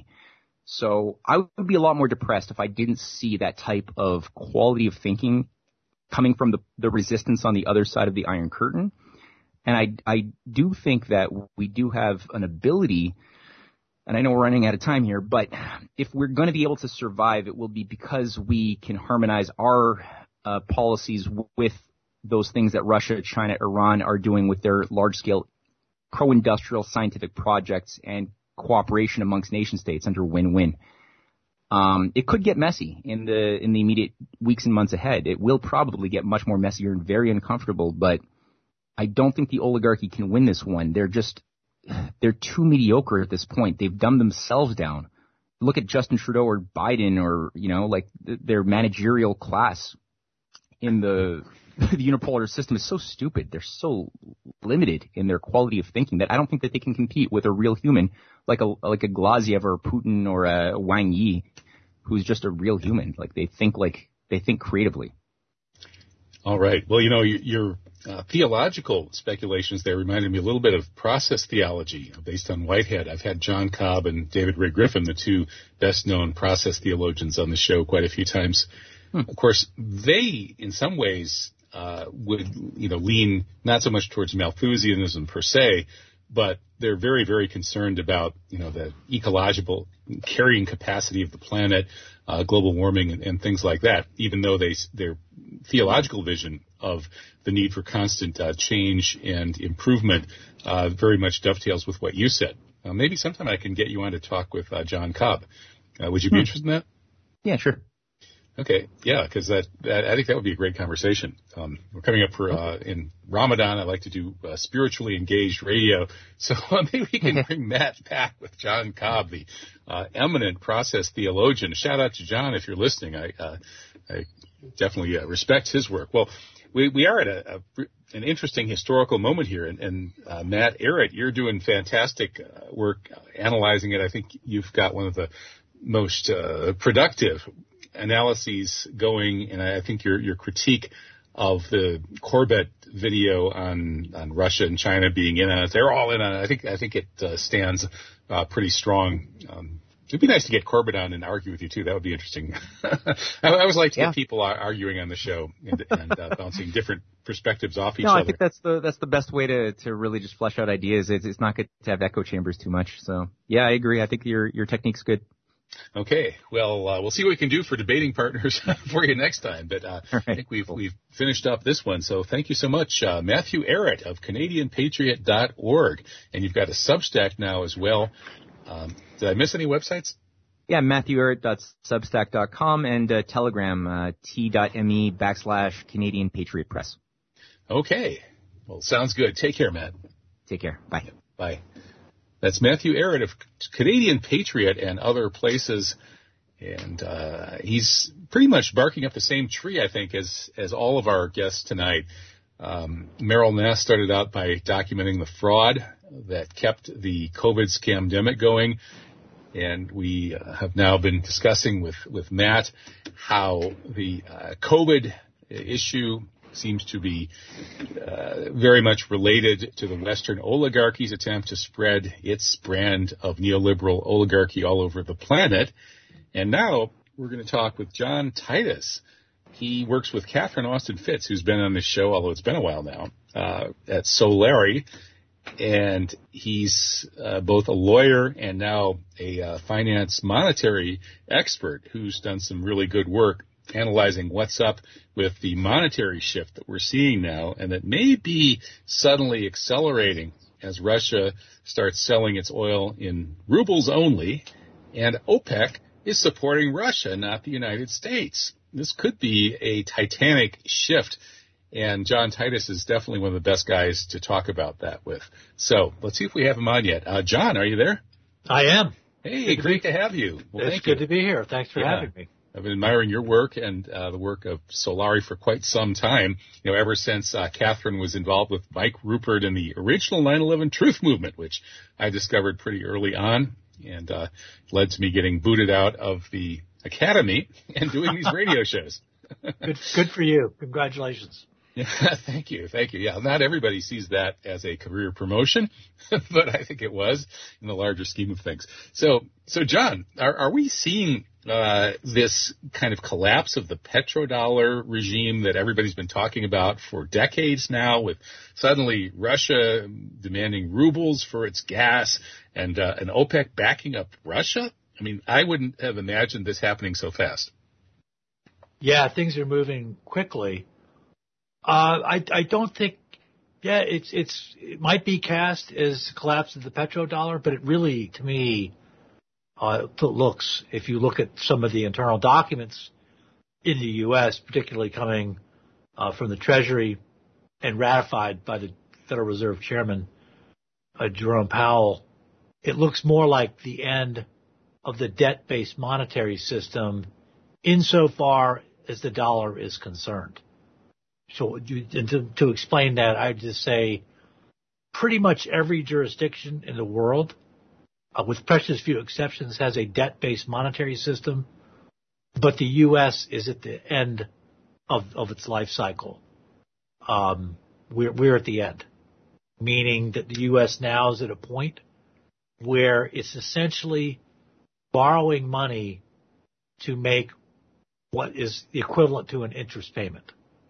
So I would be a lot more depressed if I didn't see that type of quality of thinking coming from the resistance on the other side of the Iron Curtain. And I do think that we do have an ability. And I know we're running out of time here, but if we're going to be able to survive, it will be because we can harmonize our policies with those things that Russia, China, Iran are doing with their large-scale pro-industrial scientific projects and cooperation amongst nation states under win-win. It could get messy in the immediate weeks and months ahead. It will probably get much more messier and very uncomfortable, but I don't think the oligarchy can win this one. They're too mediocre at this point. They've dumbed themselves down. Look at Justin Trudeau or Biden or, their managerial class in the unipolar system is so stupid. They're so limited in their quality of thinking that I don't think that they can compete with a real human like a Glaziev or a Putin or a Wang Yi, who's just a real human. Like they think creatively. All right. Well, your theological speculations there reminded me a little bit of process theology based on Whitehead. I've had John Cobb and David Ray Griffin, the two best-known process theologians, on the show quite a few times. Of course, they, in some ways, would lean not so much towards Malthusianism per se, but they're very, very concerned about the ecological carrying capacity of the planet, global warming, and things like that. Even though their theological vision of the need for constant change and improvement very much dovetails with what you said. Maybe sometime I can get you on to talk with John Cobb. Would you be interested in that? Yeah, sure. Okay, yeah, because I think that would be a great conversation. We're coming up for in Ramadan. I like to do spiritually engaged radio, so maybe we can bring Matt back with John Cobb, the eminent process theologian. Shout out to John if you're listening. I definitely respect his work. Well, we are at an interesting historical moment here, and Matt Ehret, you're doing fantastic work analyzing it. I think you've got one of the most productive analyses going, and I think your critique of the Corbett video on Russia and China being in on it, they're all in on it. I think it stands pretty strong. It'd be nice to get Corbett on and argue with you too. That would be interesting. I always like to get people arguing on the show and bouncing different perspectives off each other. No, I think that's the best way to really just flesh out ideas. It's not good to have echo chambers too much. So yeah, I agree. I think your technique's good. Okay. Well, we'll see what we can do for debating partners for you next time. But I think we've finished up this one. So thank you so much, Matthew Ehret of CanadianPatriot.org. And you've got a Substack now as well. Did I miss any websites? Yeah, MatthewEhret.substack.com and Telegram, t.me/Canadian Patriot Press. Okay. Well, sounds good. Take care, Matt. Take care. Bye. Bye. That's Matthew Ehret of Canadian Patriot and other places. And he's pretty much barking up the same tree, I think, as all of our guests tonight. Meryl Nass started out by documenting the fraud that kept the COVID scamdemic going. And we have now been discussing with Matt how the COVID issue seems to be very much related to the Western oligarchy's attempt to spread its brand of neoliberal oligarchy all over the planet. And now we're going to talk with John Titus. He works with Catherine Austin Fitts, who's been on this show, although it's been a while now, at Solari. And he's both a lawyer and now a finance monetary expert who's done some really good work analyzing what's up with the monetary shift that we're seeing now and that may be suddenly accelerating as Russia starts selling its oil in rubles only, and OPEC is supporting Russia, not the United States. This could be a titanic shift. And John Titus is definitely one of the best guys to talk about that with. So let's see if we have him on yet. John, are you there? I am. Hey, great to have you. Well, it's good to be here. Thanks for having me. I've been admiring your work and the work of Solari for quite some time, ever since Catherine was involved with Mike Rupert in the original 9/11 Truth Movement, which I discovered pretty early on and led to me getting booted out of the academy and doing these radio shows. Good for you. Congratulations. Yeah, thank you. Yeah, not everybody sees that as a career promotion, but I think it was in the larger scheme of things. So John, are we seeing this kind of collapse of the petrodollar regime that everybody's been talking about for decades now, with suddenly Russia demanding rubles for its gas and OPEC backing up Russia? I mean, I wouldn't have imagined this happening so fast. Yeah, things are moving quickly. I don't think, it might be cast as collapse of the petrodollar, but it really, to me, looks, if you look at some of the internal documents in the U.S., particularly coming from the Treasury and ratified by the Federal Reserve Chairman, Jerome Powell, it looks more like the end of the debt-based monetary system insofar as the dollar is concerned. So to explain that, I'd just say pretty much every jurisdiction in the world, with precious few exceptions, has a debt-based monetary system, but the U.S. is at the end of its life cycle. We're at the end, meaning that the U.S. now is at a point where it's essentially borrowing money to make what is the equivalent to an interest payment.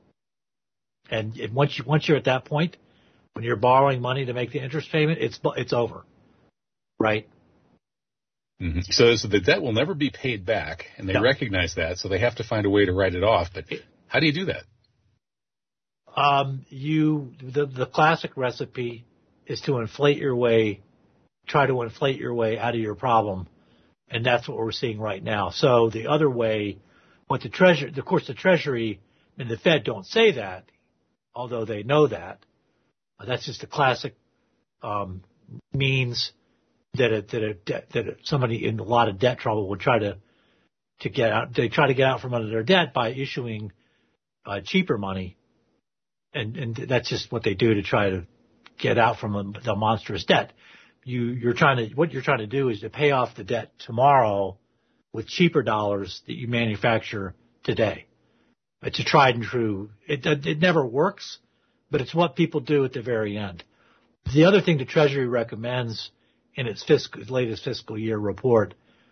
And once you're at that point, when you're borrowing money to make the interest payment, it's over, right? Mm-hmm. So the debt will never be paid back, and they recognize that, so they have to find a way to write it off. But how do you do that? The classic recipe is to try to inflate your way out of your problem, and that's what we're seeing right now. So the other way, the Treasury and the Fed don't say that, although they know that. That's just a classic means that somebody in a lot of debt trouble would try to get out. They try to get out from under their debt by issuing cheaper money And that's just what they do to try to get out from the monstrous debt. What you're trying to do is to pay off the debt tomorrow with cheaper dollars that you manufacture today. It's a tried and true. It never works, but it's what people do at the very end. The other thing the Treasury recommends in its latest fiscal year report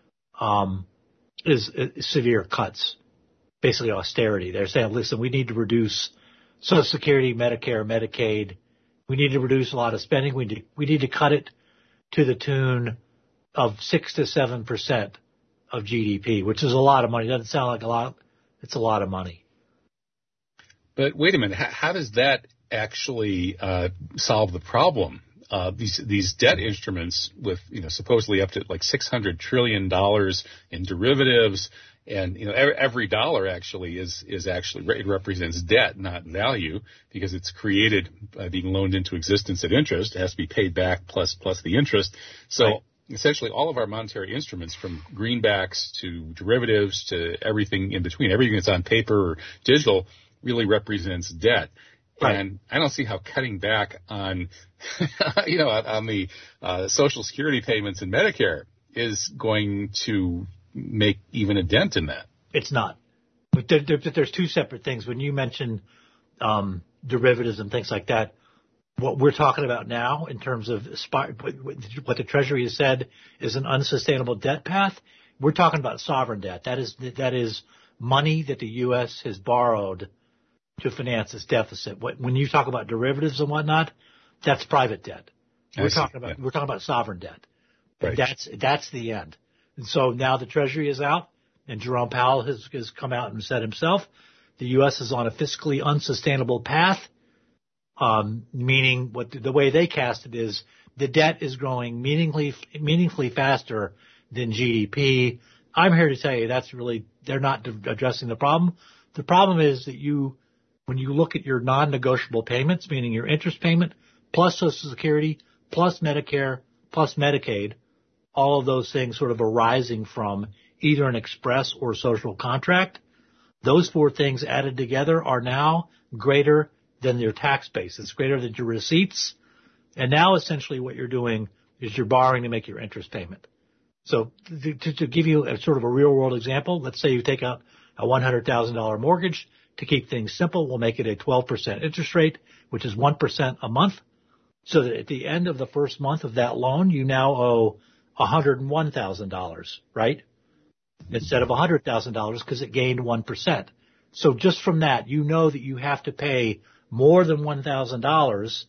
is severe cuts, basically austerity. They're saying, listen, we need to reduce Social Security, Medicare, Medicaid. We need to reduce a lot of spending. We need to cut it to the tune of 6 to 7% of GDP, which is a lot of money. It doesn't sound like a lot. It's a lot of money. But wait a minute. How does that actually solve the problem? These debt instruments with, supposedly up to like $600 trillion in derivatives, and, every dollar actually is actually, it represents debt, not value, because it's created by being loaned into existence at interest. It has to be paid back plus the interest. So right. Essentially all of our monetary instruments, from greenbacks to derivatives to everything in between, everything that's on paper or digital, really represents debt. Right. And I don't see how cutting back on, on the Social Security payments and Medicare is going to make even a dent in that. It's not. But there's two separate things. When you mention derivatives and things like that, what we're talking about now in terms of what the Treasury has said is an unsustainable debt path, we're talking about sovereign debt. That is money that the U.S. has borrowed to finance its deficit. When you talk about derivatives and whatnot, that's private debt. We're talking about sovereign debt. Right. That's the end. And so now the Treasury is out, and Jerome Powell has come out and said himself, the U.S. is on a fiscally unsustainable path, meaning the way they cast it is the debt is growing meaningfully faster than GDP. I'm here to tell you they're not addressing the problem. The problem is that when you look at your non-negotiable payments, meaning your interest payment, plus Social Security, plus Medicare, plus Medicaid, all of those things sort of arising from either an express or social contract, those four things added together are now greater than your tax base. It's greater than your receipts. And now essentially what you're doing is you're borrowing to make your interest payment. So to give you a sort of a real world example, let's say you take out a $100,000 mortgage. To keep things simple, we'll make it a 12% interest rate, which is 1% a month. So that at the end of the first month of that loan, you now owe $101,000, right? Instead of $100,000 because it gained 1%. So just from that, you know that you have to pay more than $1,000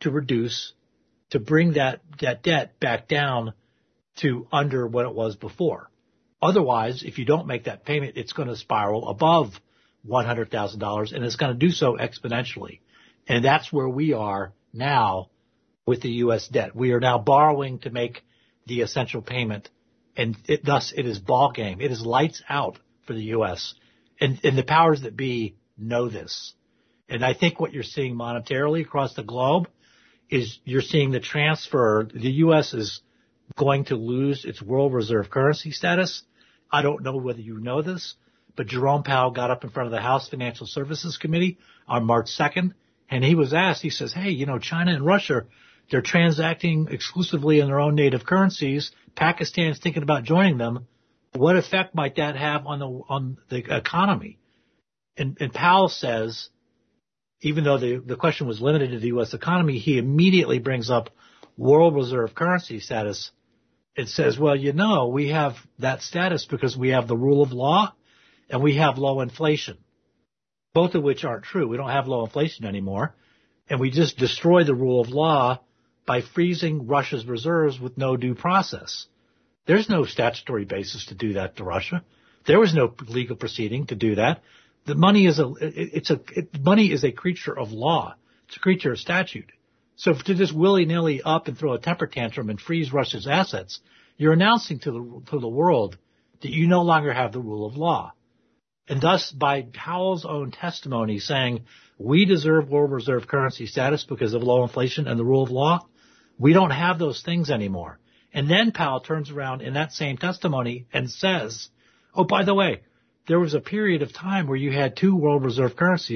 to bring that debt back down to under what it was before. Otherwise, if you don't make that payment, it's going to spiral above $100,000, and it's going to do so exponentially. And that's where we are now with the U.S. debt. We are now borrowing to make the essential payment, and thus it is ball game. It is lights out for the U.S. And the powers that be know this. And I think what you're seeing monetarily across the globe is you're seeing the transfer. The U.S. is going to lose its world reserve currency status. I don't know whether you know this, but Jerome Powell got up in front of the House Financial Services Committee on March 2nd, and he was asked, he says, hey, China and Russia, they're transacting exclusively in their own native currencies. Pakistan's thinking about joining them. What effect might that have on the economy? And Powell says, even though the question was limited to the U.S. economy, he immediately brings up world reserve currency status. It says, well, we have that status because we have the rule of law and we have low inflation, both of which aren't true. We don't have low inflation anymore, and we just destroy the rule of law by freezing Russia's reserves with no due process. There's no statutory basis to do that to Russia. There was no legal proceeding to do that. The money is money is a creature of law. It's a creature of statute. So to just willy-nilly up and throw a temper tantrum and freeze Russia's assets, you're announcing to the world that you no longer have the rule of law. And thus, by Powell's own testimony saying, we deserve world reserve currency status because of low inflation and the rule of law, we don't have those things anymore. And then Powell turns around in that same testimony and says, oh, by the way, there was a period of time where you had two world reserve currencies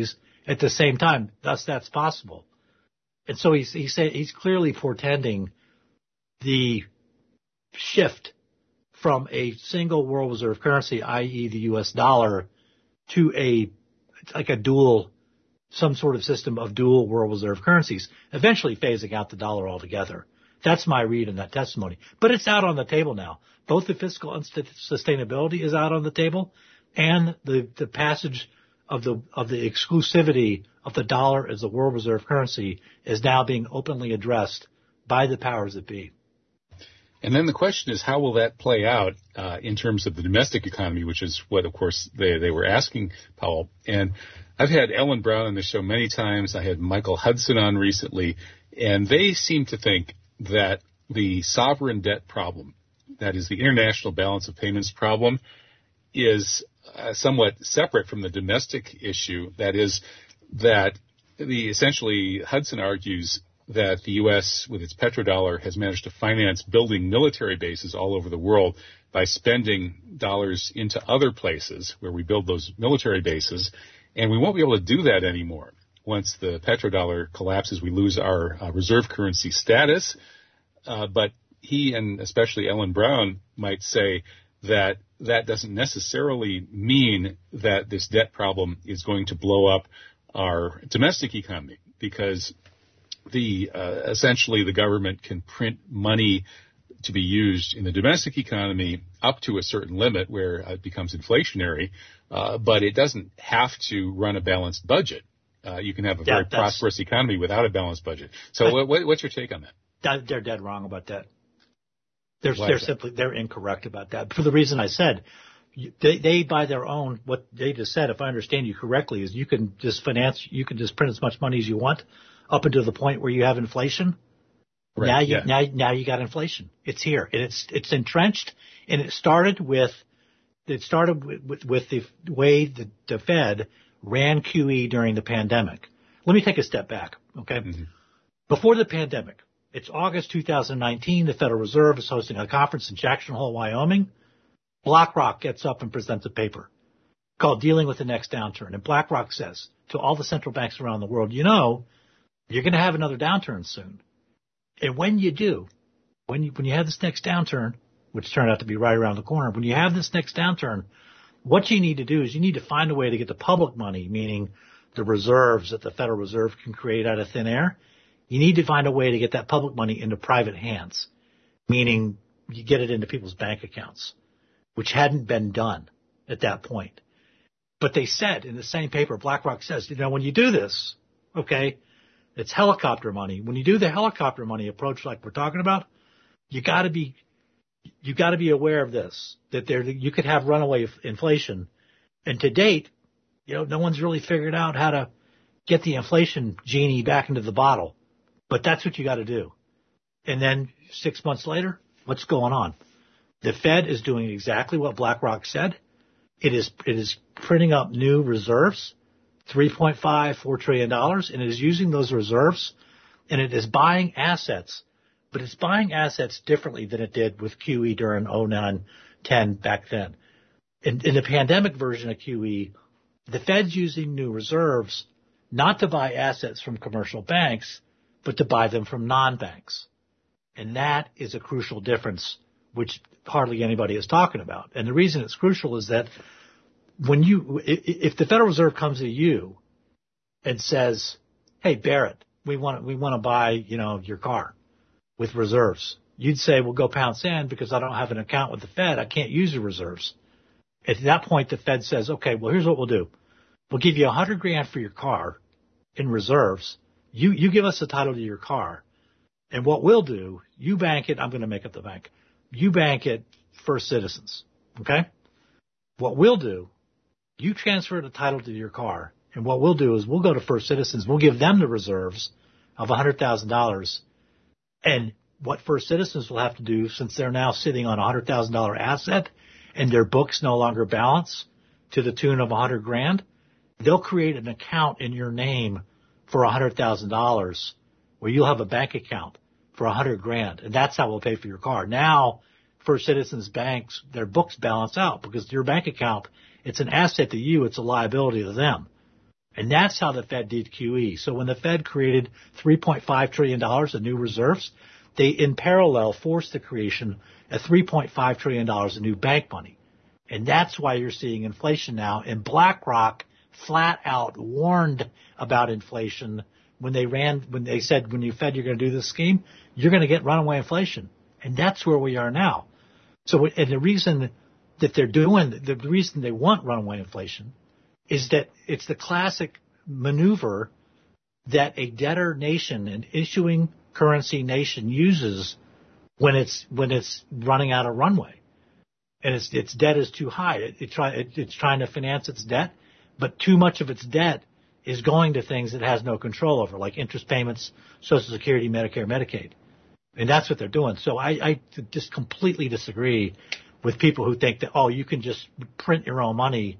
at the same time. Thus, that's possible. And so he's clearly portending the shift from a single world reserve currency, i.e. the U.S. dollar, to some sort of system of dual world reserve currencies, eventually phasing out the dollar altogether. That's my read in that testimony. But it's out on the table now. Both the fiscal sustainability is out on the table, and the passage of the exclusivity of the dollar as the world reserve currency is now being openly addressed by the powers that be. And then the question is, how will that play out in terms of the domestic economy, which is what, of course, they were asking Powell. And I've had Ellen Brown on the show many times. I had Michael Hudson on recently, and they seem to think that the sovereign debt problem, that is the international balance of payments problem, is somewhat separate from the domestic issue. That is that essentially Hudson argues that the U.S. with its petrodollar has managed to finance building military bases all over the world by spending dollars into other places where we build those military bases, and we won't be able to do that anymore. Once the petrodollar collapses, we lose our reserve currency status. But he, and especially Ellen Brown, might say that that doesn't necessarily mean that this debt problem is going to blow up our domestic economy, because essentially the government can print money to be used in the domestic economy up to a certain limit where it becomes inflationary, but it doesn't have to run a balanced budget. You can have a very prosperous economy without a balanced budget. So what's your take on that? They're dead wrong about that. They're incorrect about that. For the reason I said, they by their own, what they just said, if I understand you correctly, is you can just print as much money as you want up until the point where you have inflation. Right. Now you got inflation. It's here. It's entrenched, and it started with the way the Fed ran QE during the pandemic. Let me take a step back, okay? Mm-hmm. Before the pandemic, it's August 2019. The Federal Reserve is hosting a conference in Jackson Hole, Wyoming. BlackRock gets up and presents a paper called Dealing with the Next Downturn. And BlackRock says to all the central banks around the world, you're going to have another downturn soon. And when you do, when you have this next downturn, which turned out to be right around the corner, when you have this next downturn, what you need to do is you need to find a way to get the public money, meaning the reserves that the Federal Reserve can create out of thin air. You need to find a way to get that public money into private hands, meaning you get it into people's bank accounts, which hadn't been done at that point. But they said in the same paper, BlackRock says, when you do this, okay, it's helicopter money. When you do the helicopter money approach like we're talking about, you got to be aware of this, that you could have runaway inflation. And to date, no one's really figured out how to get the inflation genie back into the bottle. But that's what you got to do. And then 6 months later, what's going on? The Fed is doing exactly what BlackRock said. It is printing up new reserves, $3.4 trillion, and it is using those reserves, and it is buying assets. But it's buying assets differently than it did with QE during 09-10 back then. In the pandemic version of QE, the Fed's using new reserves not to buy assets from commercial banks, but to buy them from non-banks. And that is a crucial difference, which hardly anybody is talking about. And the reason it's crucial is that if the Federal Reserve comes to you and says, "Hey, Barrett, we want to buy, your car with reserves," you'd say, "Well, go pound sand because I don't have an account with the Fed. I can't use your reserves." At that point, the Fed says, "Okay, well, here's what we'll do. We'll give you $100,000 for your car in reserves. You give us the title to your car, and what we'll do, you bank it. I'm going to make up the bank. You bank it First Citizens, okay? What we'll do, you transfer the title to your car, and what we'll do is we'll go to First Citizens. We'll give them the reserves of $100,000, and what First Citizens will have to do, since they're now sitting on a $100,000 asset and their books no longer balance to the tune of $100,000, they'll create an account in your name for $100,000 where you'll have a bank account for $100,000, and that's how we'll pay for your car. Now, First Citizens banks, their books balance out because your bank account, it's an asset to you, it's a liability to them. And that's how the Fed did QE. So when the Fed created $3.5 trillion of new reserves, they in parallel forced the creation of $3.5 trillion of new bank money. And that's why you're seeing inflation now. And BlackRock flat out warned about inflation when they said, when you Fed, you're going to do this scheme, you're going to get runaway inflation. And that's where we are now. So, and the reason that they're doing, the reason they want runaway inflation is that it's the classic maneuver that a debtor nation, an issuing currency nation uses when it's running out of runway. And its debt is too high. It's trying to finance its debt, but too much of its debt is going to things it has no control over, like interest payments, Social Security, Medicare, Medicaid. And that's what they're doing. So I just completely disagree with people who think that, oh, you can just print your own money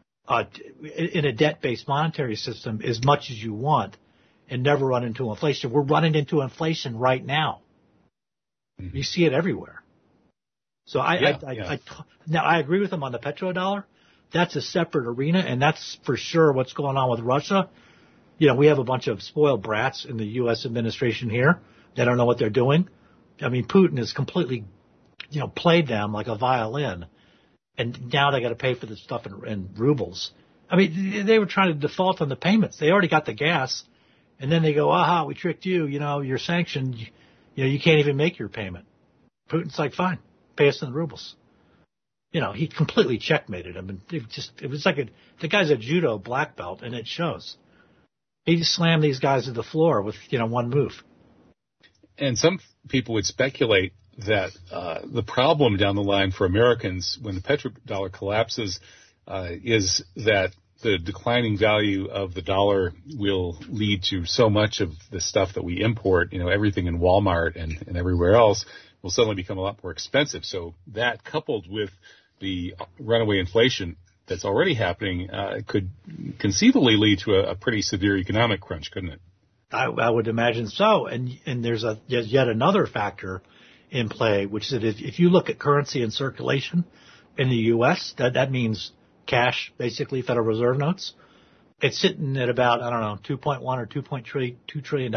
in a debt-based monetary system as much as you want and never run into inflation. We're running into inflation right now. Mm-hmm. You see it everywhere. So now I agree with them on the petrodollar. That's a separate arena, and that's for sure what's going on with Russia. You know, we have a bunch of spoiled brats in the U.S. administration here. They don't know what they're doing. I mean, Putin has completely, played them like a violin, and now they got to pay for this stuff in rubles. I mean, they were trying to default on the payments. They already got the gas, and then they go, aha, we tricked you. You're sanctioned. You can't even make your payment. Putin's like, fine, pay us in rubles. He completely checkmated him, and it was like the guy's a judo black belt, and it shows. He just slammed these guys to the floor with, one move. And some people would speculate that the problem down the line for Americans when the petrodollar collapses is that the declining value of the dollar will lead to so much of the stuff that we import, everything in Walmart and everywhere else will suddenly become a lot more expensive. So that coupled with the runaway inflation that's already happening could conceivably lead to a pretty severe economic crunch, couldn't it? I would imagine so. And there's yet another factor in play, which is that if you look at currency in circulation in the U.S., that means cash, basically, Federal Reserve notes. It's sitting at about, 2.1 or $2 trillion,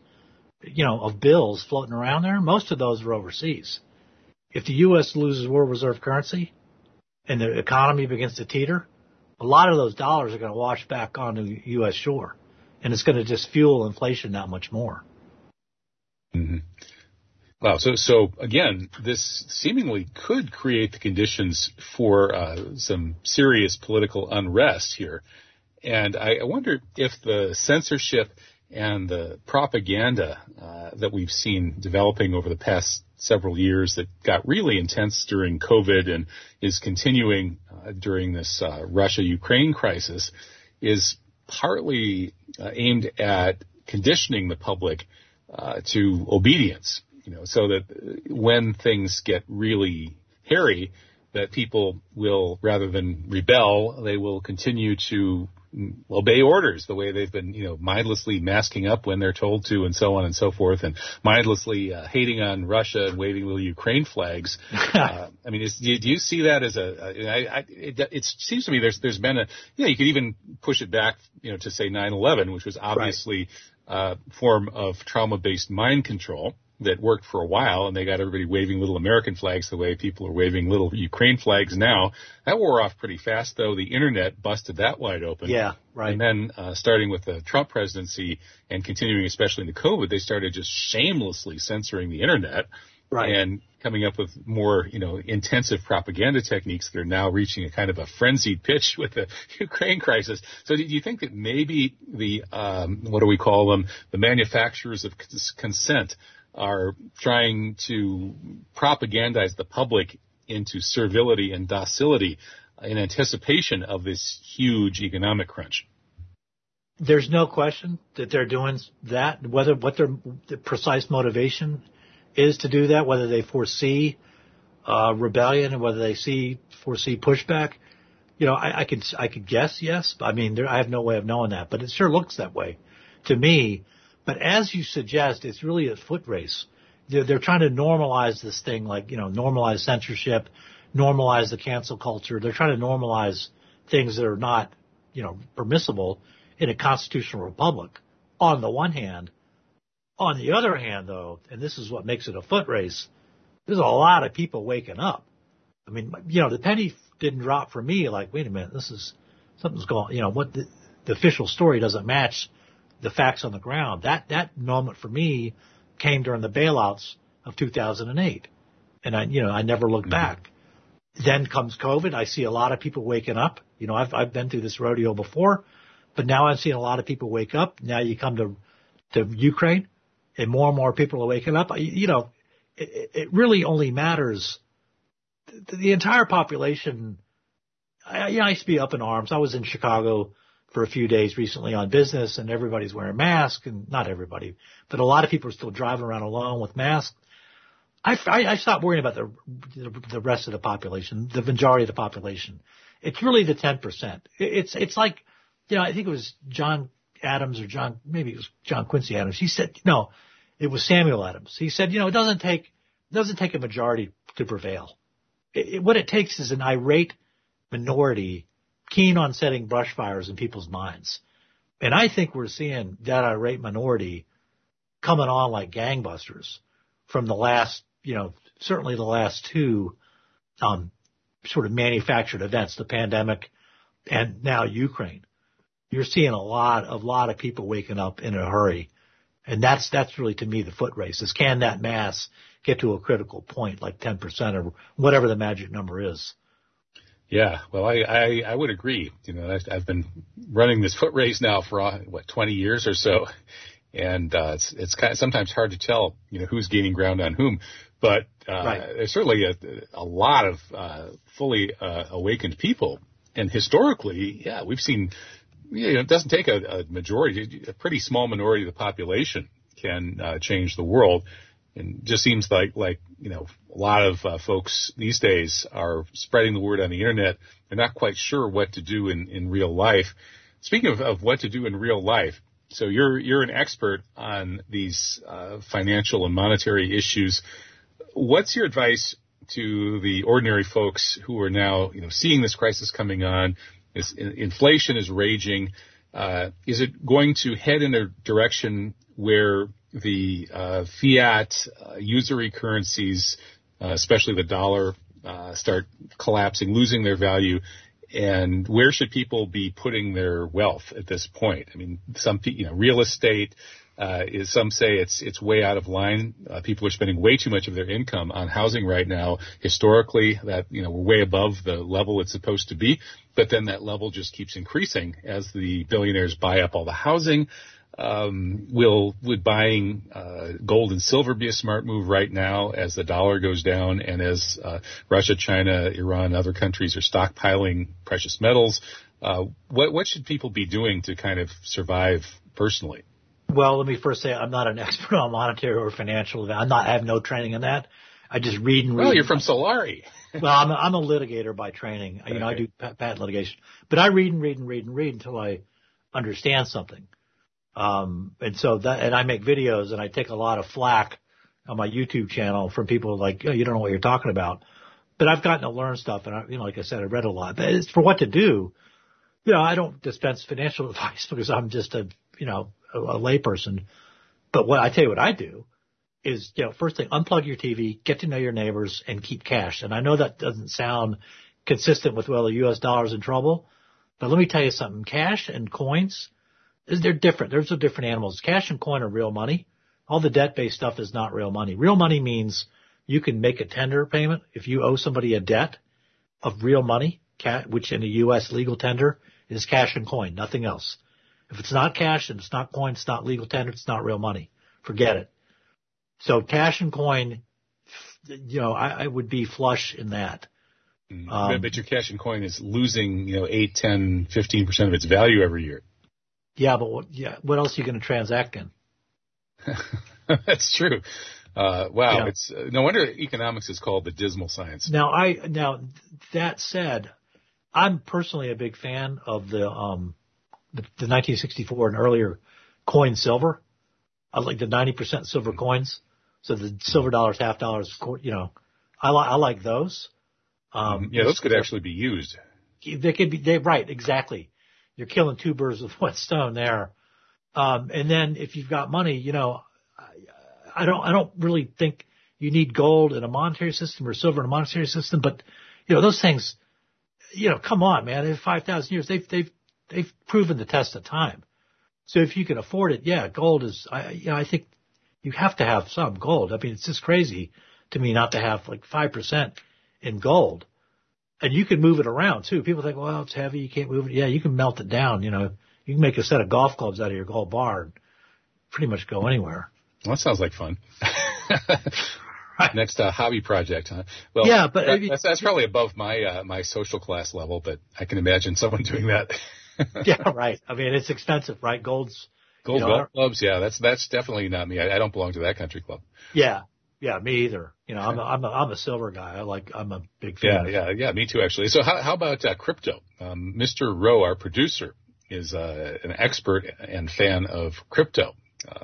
of bills floating around there. Most of those are overseas. If the U.S. loses world reserve currency and the economy begins to teeter, a lot of those dollars are going to wash back onto the U.S. shore. And it's going to just fuel inflation that much more. Mm-hmm. Wow. So again, this seemingly could create the conditions for some serious political unrest here. And I wonder if the censorship and the propaganda that we've seen developing over the past several years that got really intense during COVID and is continuing during this Russia-Ukraine crisis is partly aimed at conditioning the public to obedience, so that when things get really hairy, that people will, rather than rebel, they will continue to obey orders the way they've been, mindlessly masking up when they're told to and so on and so forth, and mindlessly hating on Russia and waving little Ukraine flags. I mean, do you see that as it seems to me there's been you could even push it back, to say 9/11, which was obviously a form of trauma-based mind control that worked for a while, and they got everybody waving little American flags the way people are waving little Ukraine flags now. That wore off pretty fast, though. The Internet busted that wide open. Yeah, right. And then starting with the Trump presidency and continuing especially into COVID, they started just shamelessly censoring the Internet. Right. And coming up with more, intensive propaganda techniques that are now reaching a kind of a frenzied pitch with the Ukraine crisis. So do you think that maybe the, the manufacturers of consent are trying to propagandize the public into servility and docility in anticipation of this huge economic crunch? There's no question that they're doing that. What the precise motivation is to do that, whether they foresee rebellion and whether they foresee pushback, I could guess yes. I mean, I have no way of knowing that, but it sure looks that way to me. But as you suggest, it's really a foot race. They're trying to normalize this thing, like, normalize censorship, normalize the cancel culture. They're trying to normalize things that are not, permissible in a constitutional republic on the one hand. On the other hand, though, and this is what makes it a foot race, there's a lot of people waking up. I mean, the penny didn't drop for me. Like, wait a minute, something's going. What the official story doesn't match the facts on the ground. That moment for me came during the bailouts of 2008, and I never looked back. Then comes COVID. I see a lot of people waking up. I've been through this rodeo before, but now I'm seeing a lot of people wake up. Now you come to Ukraine, and more people are waking up. It really only matters. The entire population. I used to be up in arms. I was in Chicago for a few days recently on business, and everybody's wearing masks, and not everybody, but a lot of people are still driving around alone with masks. I stopped worrying about the rest of the population, the majority of the population. It's really the 10%. It's like, I think it was John Adams or maybe it was John Quincy Adams. He said, no, it was Samuel Adams. He said, it doesn't take a majority to prevail. What it takes is an irate minority keen on setting brush fires in people's minds. And I think we're seeing that irate minority coming on like gangbusters from the last, certainly the last two sort of manufactured events, the pandemic and now Ukraine. You're seeing a lot of people waking up in a hurry. And that's really, to me, the foot race is, can that mass get to a critical point, like 10% or whatever the magic number is? Yeah, well, I would agree. I've been running this foot race now for 20 years or so, and it's kind of sometimes hard to tell, who's gaining ground on whom. But there's certainly a lot of fully awakened people, and historically, we've seen. It doesn't take a majority; a pretty small minority of the population can change the world. And just seems like a lot of folks these days are spreading the word on the internet. They're not quite sure what to do in real life. Speaking of what to do in real life, so you're an expert on these financial and monetary issues. What's your advice to the ordinary folks who are now seeing this crisis coming on? Inflation is raging. Is it going to head in a direction where the fiat usury currencies, especially the dollar, start collapsing, losing their value? And where should people be putting their wealth at this point? I mean, real estate some say it's way out of line. People are spending way too much of their income on housing right now. Historically, that we're way above the level it's supposed to be, but then that level just keeps increasing as the billionaires buy up all the housing. Would buying gold and silver be a smart move right now as the dollar goes down and as Russia, China, Iran, other countries are stockpiling precious metals? What should people be doing to kind of survive personally? Well, let me first say I'm not an expert on monetary or financial. I have no training in that. I just read and read. Well, you're from Solari. Well, I'm a litigator by training. Okay. I do patent litigation, but I read and read and read and read until I understand something. And I make videos and I take a lot of flack on my YouTube channel from people like, you don't know what you're talking about. But I've gotten to learn stuff and like I said, I read a lot. But it's for what to do. I don't dispense financial advice because I'm just a layperson. But what I do is, first thing, unplug your TV, get to know your neighbors and keep cash. And I know that doesn't sound consistent with, the U.S. dollar's in trouble. But let me tell you something. Cash and coins, they're different. They're different animals. Cash and coin are real money. All the debt-based stuff is not real money. Real money means you can make a tender payment if you owe somebody a debt of real money, which in a U.S. legal tender is cash and coin, nothing else. If it's not cash and it's not coin, it's not legal tender, it's not real money. Forget it. So cash and coin, I would be flush in that. But your cash and coin is losing, 8, 10, 15% of its value every year. Yeah, but what else are you going to transact in? That's true. Wow, it's no wonder economics is called the dismal science. Now that said, I'm personally a big fan of the 1964 and earlier coin silver. I like the 90% silver coins. So the silver dollars, half dollars, I like those. Those could actually be used. They could be, right, exactly. you're killing two birds with one stone there. And then if you've got money, you know, I don't really think you need gold in a monetary system or silver in a monetary system, but you know, those things, you know, come on, man, they've 5,000 years. They've proven the test of time. So if you can afford it, yeah, gold is, I think you have to have some gold. I mean, it's just crazy to me not to have like 5% in gold. And you can move it around too. People think, well, it's heavy, you can't move it. Yeah, you can melt it down, you know. You can make a set of golf clubs out of your gold bar and pretty much go anywhere. Well, that sounds like fun. Right. Next hobby project, huh? Well, yeah, but that's probably above my social class level, but I can imagine someone doing that. Yeah, right. I mean, it's expensive, right? Gold golf clubs. Yeah, that's definitely not me. I don't belong to that country club. Yeah, me either. You know, I'm a silver guy. I'm a big fan. Yeah. Me too, actually. So how about crypto? Mr. Rowe, our producer, is an expert and fan of crypto.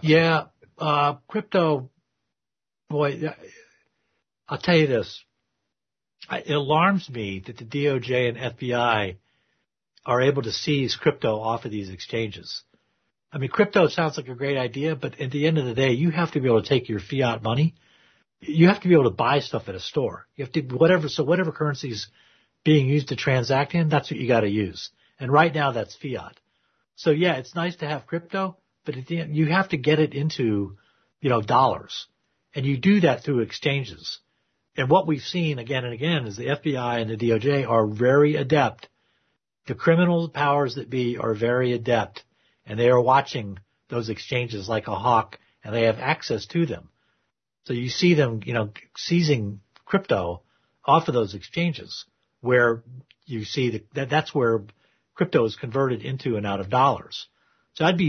Crypto. Boy, I'll tell you this. It alarms me that the DOJ and FBI are able to seize crypto off of these exchanges. I mean, crypto sounds like a great idea, but at the end of the day, you have to be able to take your fiat money. You have to be able to buy stuff at a store. You have to, whatever currency is being used to transact in, that's what you got to use. And right now, that's fiat. So yeah, it's nice to have crypto, but at the end, you have to get it into, you know, dollars. And you do that through exchanges. And what we've seen again and again is the FBI and the DOJ are very adept. The criminal powers that be are very adept, and they are watching those exchanges like a hawk, and they have access to them. So you see them, you know, seizing crypto off of those exchanges, where you see that's where crypto is converted into and out of dollars. So I'm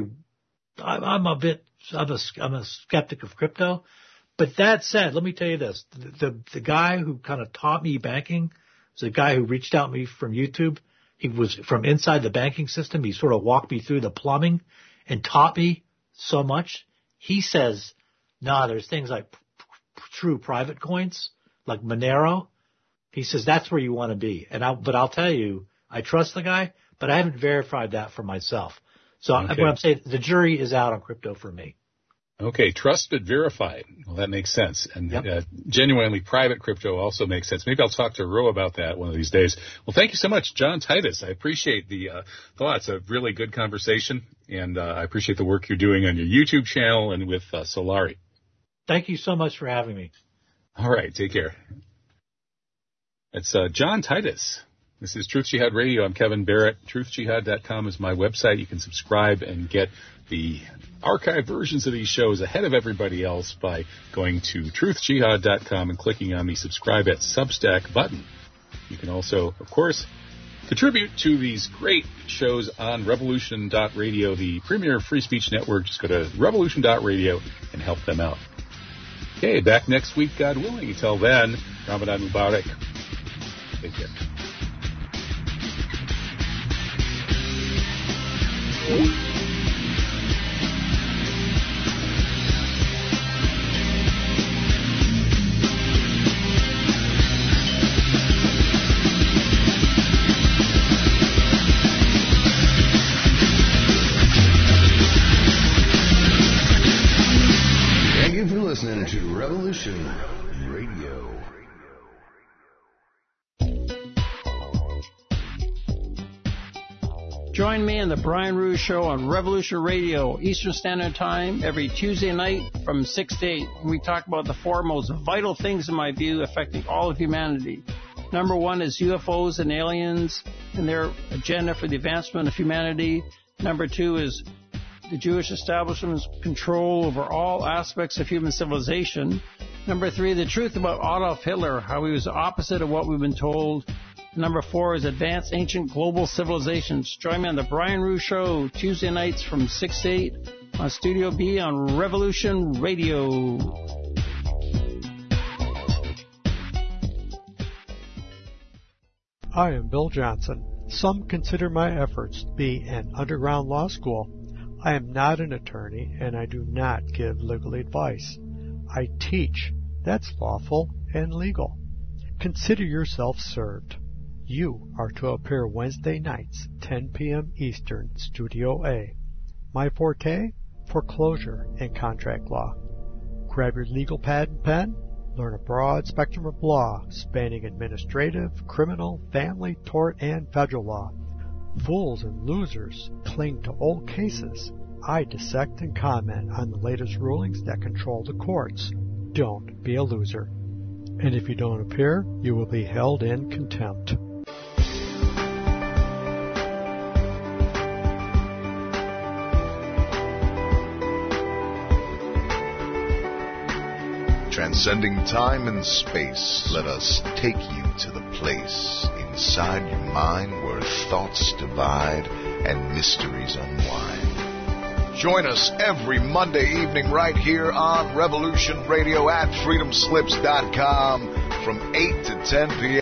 a skeptic of crypto. But that said, let me tell you this. The guy who kind of taught me banking was a guy who reached out to me from YouTube. He was from inside the banking system. He sort of walked me through the plumbing and taught me so much. He says, there's things like true private coins, like Monero. He says that's where you want to be. But I'll tell you, I trust the guy, but I haven't verified that for myself. So what I'm saying, the jury is out on crypto for me. Okay, trust but verified. Well, that makes sense. And genuinely private crypto also makes sense. Maybe I'll talk to Roe about that one of these days. Well, thank you so much, John Titus. I appreciate the thoughts. A really good conversation, and I appreciate the work you're doing on your YouTube channel and with Solari. Thank you so much for having me. All right, take care. It's John Titus. This is Truth Jihad Radio. I'm Kevin Barrett. TruthJihad.com is my website. You can subscribe and get the archived versions of these shows ahead of everybody else by going to TruthJihad.com and clicking on the subscribe at Substack button. You can also, of course, contribute to these great shows on Revolution.radio, the premier free speech network. Just go to Revolution.radio and help them out. Okay, back next week, God willing. Until then, Ramadan Mubarak. Take care. Thank you for listening to Revolution Radio. Join me in the Brian Ruhe Show on Revolution Radio, Eastern Standard Time, every Tuesday night from 6 to 8. We talk about the four most vital things, in my view, affecting all of humanity. Number one is UFOs and aliens and their agenda for the advancement of humanity. Number two is the Jewish establishment's control over all aspects of human civilization. Number three, the truth about Adolf Hitler, how he was the opposite of what we've been told. Number four is Advanced Ancient Global Civilizations. Join me on the Brian Ruhe Show, Tuesday nights from 6 to 8 on Studio B on Revolution Radio. I am Bill Johnson. Some consider my efforts to be an underground law school. I am not an attorney, and I do not give legal advice. I teach. That's lawful and legal. Consider yourself served. You are to appear Wednesday nights, 10 p.m. Eastern, Studio A. My forte? Foreclosure and contract law. Grab your legal pad and pen. Learn a broad spectrum of law spanning administrative, criminal, family, tort, and federal law. Fools and losers cling to old cases. I dissect and comment on the latest rulings that control the courts. Don't be a loser. And if you don't appear, you will be held in contempt. Transcending time and space, let us take you to the place inside your mind where thoughts divide and mysteries unwind. Join us every Monday evening right here on Revolution Radio at freedomslips.com from 8 to 10 p.m.